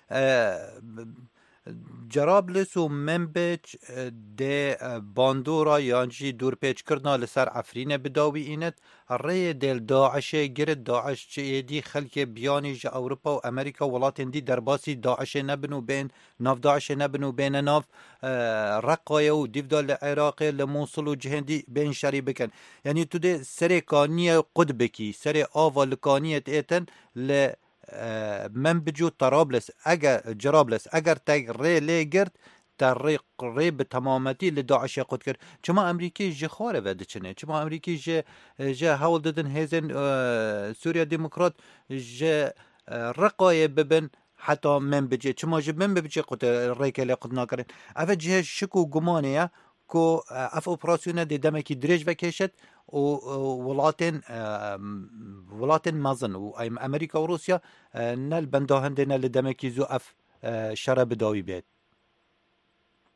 جرابلس و منبج ده باندورا یانجی دور پیچ کرنا لسر عفرینه بداوی اینت ری دل داعش گرد داعش چه دی خلک بیانی جا اوروپا و امریکا ولاتن دی درباسی داعش نبنو بین ناف داعش نبنو بین ناف رقای و دیفدال عراق لموصل و جهندی بین شری بکن یعنی تو ده سر کانیه قدبکی سر آوالکانیت ایتن ل من بجو طرابلس اگر جرابلس اگر تاگ ری لگرد طریق ری به تمامتی لداعش قد کرد چما امریکی جه خواره وده چنه چما امریکی جه جه حول دادن هزن سوریا ديمقراط جه رقای ببن حتی من بجه چما جه من بجه قد ری که لقد ناکرن اوه جه شکو گمانه کو اف اپراسیون دی دمکی دریج وکشت و ولاتن ولاتن مازن و امریکا و روسیا نل بنداهنده نل دمکی زو اف شرب داوی بید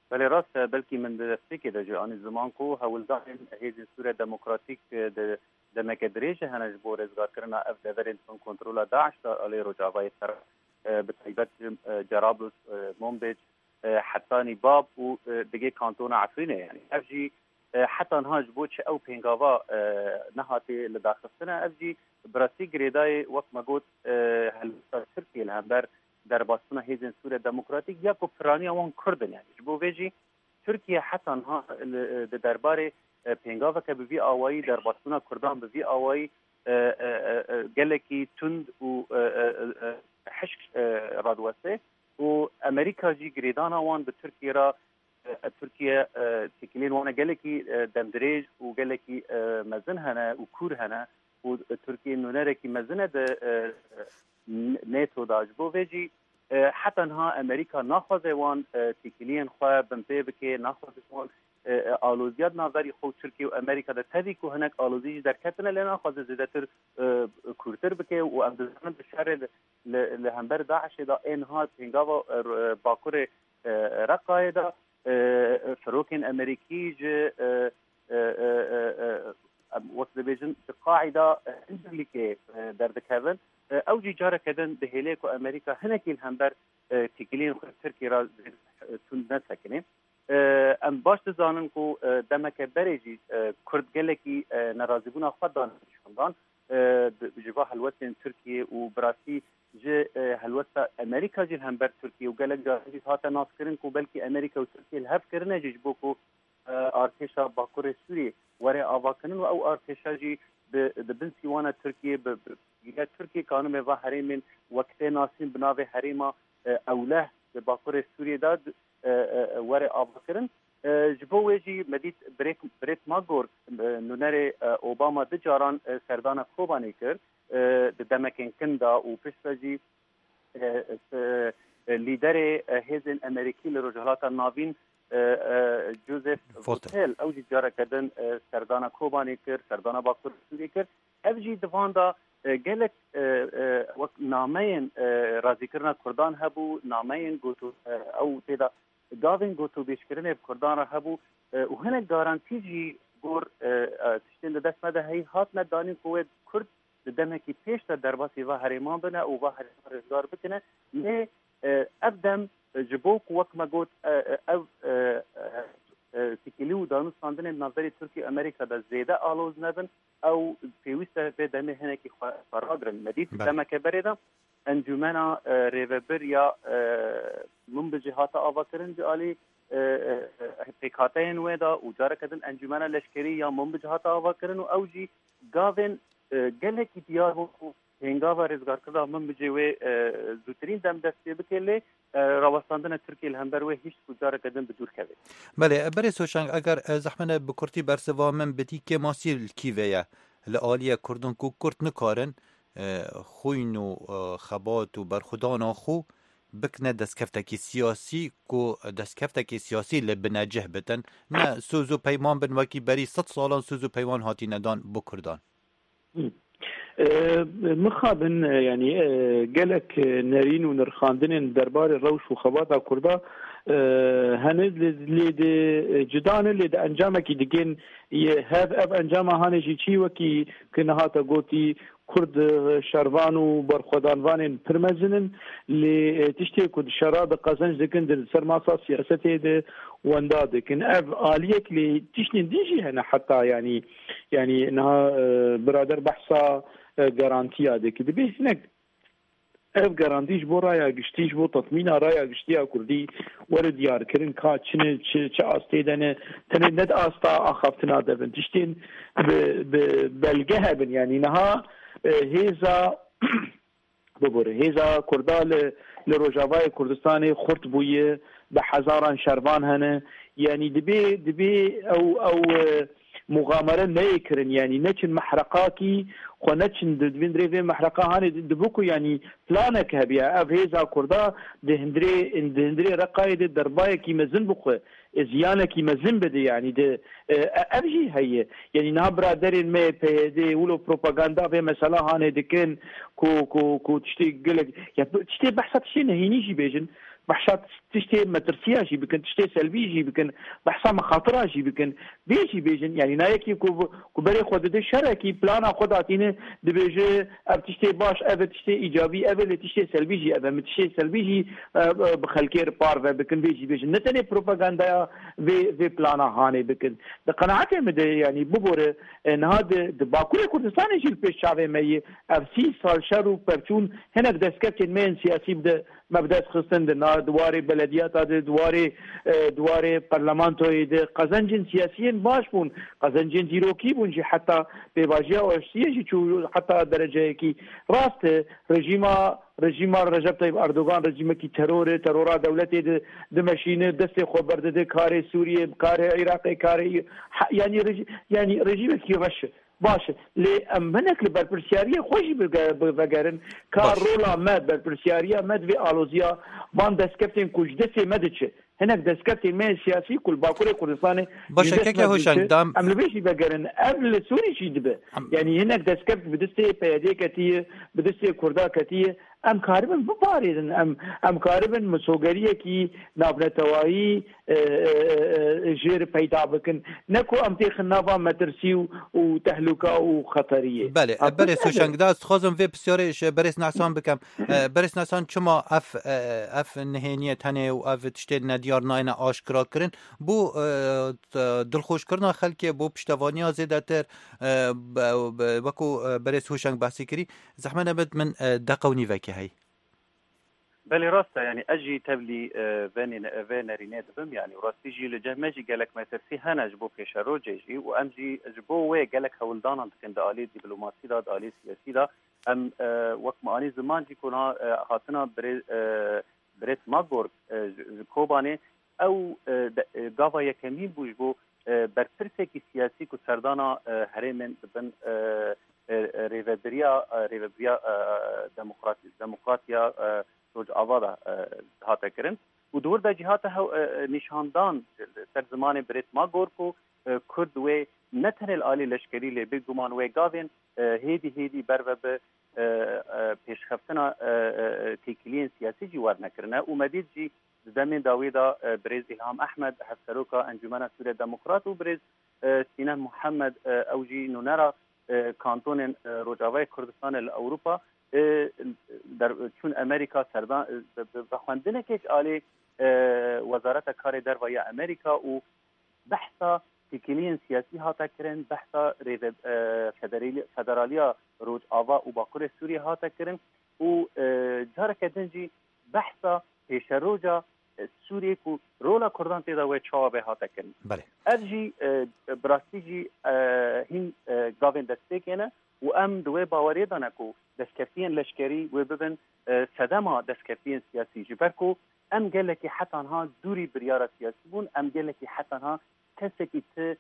بله راست بلکی من دستی که در جهان زمان کو هولدان هیزن سوره دموکراتیک در دمک دریجه هنج بو رزگار کرنا اف دورین سن کنترول داعش دا علی رجاوای سر بتایبت جرابلس منبج حتانی باب و دیگه کانتون عفرینه یعنی افجی حتی انها جبوتش او پینگاوا نهاتی لداخلستنا افجی براسی گریدای وقت مگود هلوستا ترکیه الهمبر در باستنا هیزن سوره دموکراتیک یا کو فرانی وان کردن یعنی جبو ویجی ترکیه حتی انها درباره پینگاوا که به وی آوایی در باستنا کردان به وی آوایی گلکی تند و حشک رادوسته و امریکا جی گریدانا وان به ترکیه را ترکیه تکلین وانا گلکی دمدریج و گلکی مزن هنه و کور هنه و ترکیه نونره کی مزنه ده نیتو داج بو ویجی حتی انها امریکا ناخوازه وان تکلین خواه بمپی بکی ناخوازه وان آلوزیاد نظری خود ترکیه و امریکا ده تدی که هنک آلوزیج در کتنه لینا خوازه زیده تر کورتر بکی و امدزانه بشار لهمبر داعش دا اینها تنگاوا باکور رقای دا فروکین امریکی جه وصل بیجن قاعده انجلی که در دکوون او جی جاره کدن دهیله که امریکا هنکی الهمبر تکلین خود ترکی را تون نسکنه ام باش دزانن کو دمک بریجی کرد گلکی ناراضی بونا خود دان شوندان بجوا حلوتن ترکیه و براسی ج حلوت امریکا جل هم بر ترکیه و گلک جاهزی هات ناس کرن کو بلکی امریکا و ترکیه الهف کرنه جبو کو ارتشا باکور سوریه وره آواکنن و او ارتشا جی د بنسی وانا ترکیه ب ترکیه کانو و حریم وقت ناسین بناوه حریما اوله به باکور سوریه داد وره آواکنن جبو ویجی مدید بریک بریت ماگور نونر اوباما د جاران سردان خوبانی کرد د دمکن کندا و پشتاجی لیدر هیزن امریکی لرجالات ناوین جوزف فوتل او جی جاره کدن سردان خوبانی کرد سردان باکور سوری کرد او جی دواندا گلک وقت نامین رازی کرنا کردان هبو نامین گوتو او تیدا گاوین گوتو بیشکرنه کردان را هبو و هنه گارانتی جی گور تشتین دست مده هی هات ندانین کوه کرد دمکی پیش تا در باسی و هریمان بنه و و هریمان رزگار بکنه نه ابدم جبوک وقت مگود او تکیلی و دانو ساندن نظری ترکی امریکا دا زیده آلوز نبن او پیوسته به دمه هنکی فرادرن مدید دمک بریدم انجمنا ریوبر یا منبجهات آوا کرن جالی پیکاتین ویدا و جاره کدن انجمنا لشکری یا منبجهات آوا کرن و اوجی گاوین گلکی دیار و هنگاوا رزگار کرده من بجوه زودترین دم دستی بکلی راوستاندن ترکیه الهمبروه هیچ کجاره کدن بدور کرده. بله بری سوشنگ اگر زحمن بکرتی برسوا من بدی که ماسیر کیویه لآلیه کردن کو کرد نکارن خوین و خبات و برخودان آخو بکنه دستکفتکی سیاسی کو دستکفتکی سیاسی لبنجه بتن نه سوزو پیمان بن وکی بری صد سالان سوزو پیمان هاتی ندان بکردان مخابن يعني قالك نارين ونرخاندن دربار الروش وخباطة كردا هند اللي جدان اللي انجامه كي دكين هاف اب انجامه هاني جي تشي وكي كنا هاتا قوتي كرد شروان و برخودان وانين پرمزنن اللي تشتي كد شراب قازنج دكن در سرماسا سياسته ده وندا دكن اف آليك اللي تشنين ديجي هنا حتى يعني يعني انها برادر بحثا گارانتیا ده که دبی هنگ اف گارانتیش بو رایا گشتیش بو تطمین رایا گشتیا کردی ور دیار کرن کا چنه چه آسته دنه تنه ند آستا آخافتنا دبن تشتین بلگه هبن یعنی نها هیزا ببوره هیزا کردال لروجاوای کردستان خورت بویه به هزاران شروان هنه یعنی دبی دبی او او مغامره نيكرن يعني نتشن محرقاكي ونتشن دبين دريفي محرقة هاني دبوكو يعني بلانك هبيا اف هيزا كردا دهندري دهندري رقايد دربايا كي مزن بخو ازيانا كي مزن بدي يعني ده افجي هي يعني نابرا درين مي دي ولو بروباغندا في مثلا هاني دكن كو كو كو تشتي قلك يعني تشتي بحثات شي نهينيجي بيجن بحثات تشتي مترسيا جي بكن تشتي سلبي جي بكن بحثا مخاطرها جي بكن بيجي بيجن يعني نايكي كوبري خود دي شركي بلانا خوداتينه دبيجي اب تشتي باش اب تشتي ايجابي اب اللي تشتي سلبي جي اب تشتي سلبي جي بخلكير بار بكن بيجي بيجن نتني بروباغندا في في بلانا هاني بكن قناعتي مد يعني ببور ان هذا باكل كردستان جي البيش شافي مي اب سي سال شرو برچون هناك دسكتين من سياسي بده مبدا خصن دنا دواري بلديات هذا دواري دواري برلمانتوي ده قزنجين سياسيين باش بون قزنجين ديروكي بون جي حتى بباجيا وشيء شو حتى درجه كي راست رجيما رژیم رجب طیب اردوغان رژیم کی ترور ترورا دولتی دمشینه دست خبر ده کار سوریه کار عراق کار یعنی رژیم یعنی رژیم کی وش باشه لی منک برپرسیاری خوشی بگرن کار رولا مد برپرسیاری مد و آلوزیا وان دستکفتن کجدسی مدچه هناك دسكتي من سياسي كل باكوري كردستاني باشه که هوشنگ دام عمل بيشي بگرن قبل سوري شي دبه يعني هناك دسكت بدستي بيادي كتيه بدستي كردا كتيه ام كاربن بباريدن ام ام كاربن مسوغريه كي نابنتواهي جير پیدا بكن نكو ام تخنافا مترسي وتهلكه وخطريه بله بله هوشنگ داست خازم في بسیارش برس نحسان بكم برس نحسان چما اف اف نهینیت هنه و اف تشتید دیار ناین آشکرا کرن بو دلخوش کرنا خلک بو پشتوانی زیاده تر وکو برس هوشنگ بحثی کری زحمه نبد من دقونی وکی هی بله راسته يعني اجي تبلي فاني فانري نادبم يعني وراستي جي لجماجي قالك ما ترسي هنا جبو كشرو جيجي وامجي جبو وي قالك هولدان كان دالي دبلوماسي دا دالي سياسي دا ام وقت ما اني زمان جي كنا هاتنا بري بريت ماغور كوباني او غافا يكمين بوجبو برپرسێکی سیاسی و سەردانا هەرێمن ببن ڕێڤەبریا ڕێڤەبریا دەموقراتیا ڕۆژئاوا هاتەکردن و دووردا جیهاتە نیشاندان سەر زمانی برێت ماگۆرک و کورد وێ نەتەنێ ئالی لەشکری لێ بگومان وێ گاوێن هێدی هێدی بەربە بە پێشخەفتنا تێکیلiyên سیاسی جی وەرنەکردنە و مەدید جی زمین داویدا برز الهام احمد هفسروکا انجمن سوریه دموکرات و برز سینه محمد اوجی نونرا کانتون روجاوای کردستان الاوروپا در چون امریکا سردان بخوندنه که آلی وزارت کار در وای امریکا و بحثا تکیلین سیاسی هاتا کرن بحثا فدرالیا روجاوا و باکور سوریه هاتا کرن و جارک دنجی بحثا پیشروجا سوریه کو رولا کردان تیدا و چوابه هاتا کن بله ارجی براستی جی هین گاوین دسته کنه و ام دوی باوری دانه کو دستکفتین لشکری و ببن صدما دستکفتین سیاسی جی برکو ام گله که حتی ها دوری بریار سیاسی بون ام گله که حتی ها کسی که ت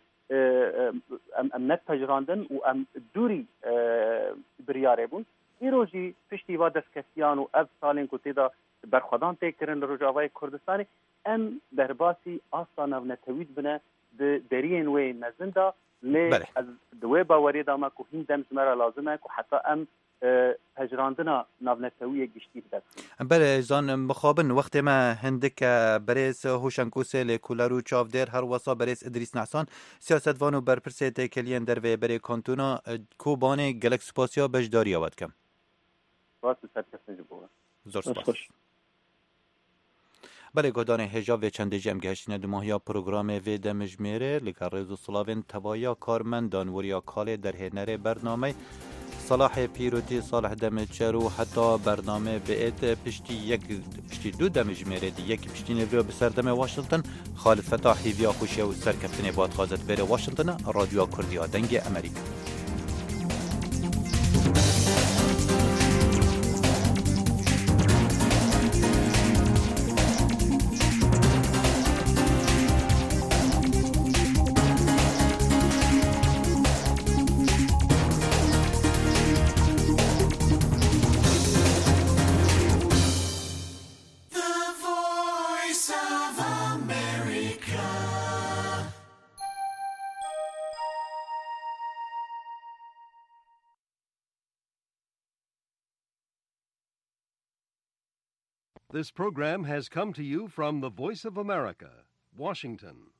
ام ام نت تجراندن و ام دوری بریاره بون ایروجی پشتی و دستکفتیان و اب سالین کو تیدا برخوادان تکرن لروجاوای کردستانی ام درباسی آسان و نتوید بنه د درین وی نزنده لی از دوی باوری داما که هین دم زمرا لازمه که حتی ام هجراندنا ناونتوی گشتی بده بله زان مخابن وقت ما هندک برس هوشنگوس لکولارو چاودر هر وسا برس ادریس نحسان سیاستوانو برپرسه تکلین در و بری کانتونا کوبان گلک سپاسیا بجداری آورد کم واسه سرکسنج بوده زور سپاس بله گودان هجاب و چند جمع گشتین دو ماهیا پروگرام و دمجمیره لکه ریز و صلاوین توایا کارمندان وریا کاله در هنر برنامه صلاح پیروتی صالح دمجر و حتی برنامه به پشتی یک پشتی دو دمجمیره دی یک پشتی نوی بسر دم واشنطن خالد فتاحی ویا خوشی و سرکفتن باد خازت بره واشنطن رادیو کردیا دنگ امریکا This program has come to you from the Voice of America, Washington.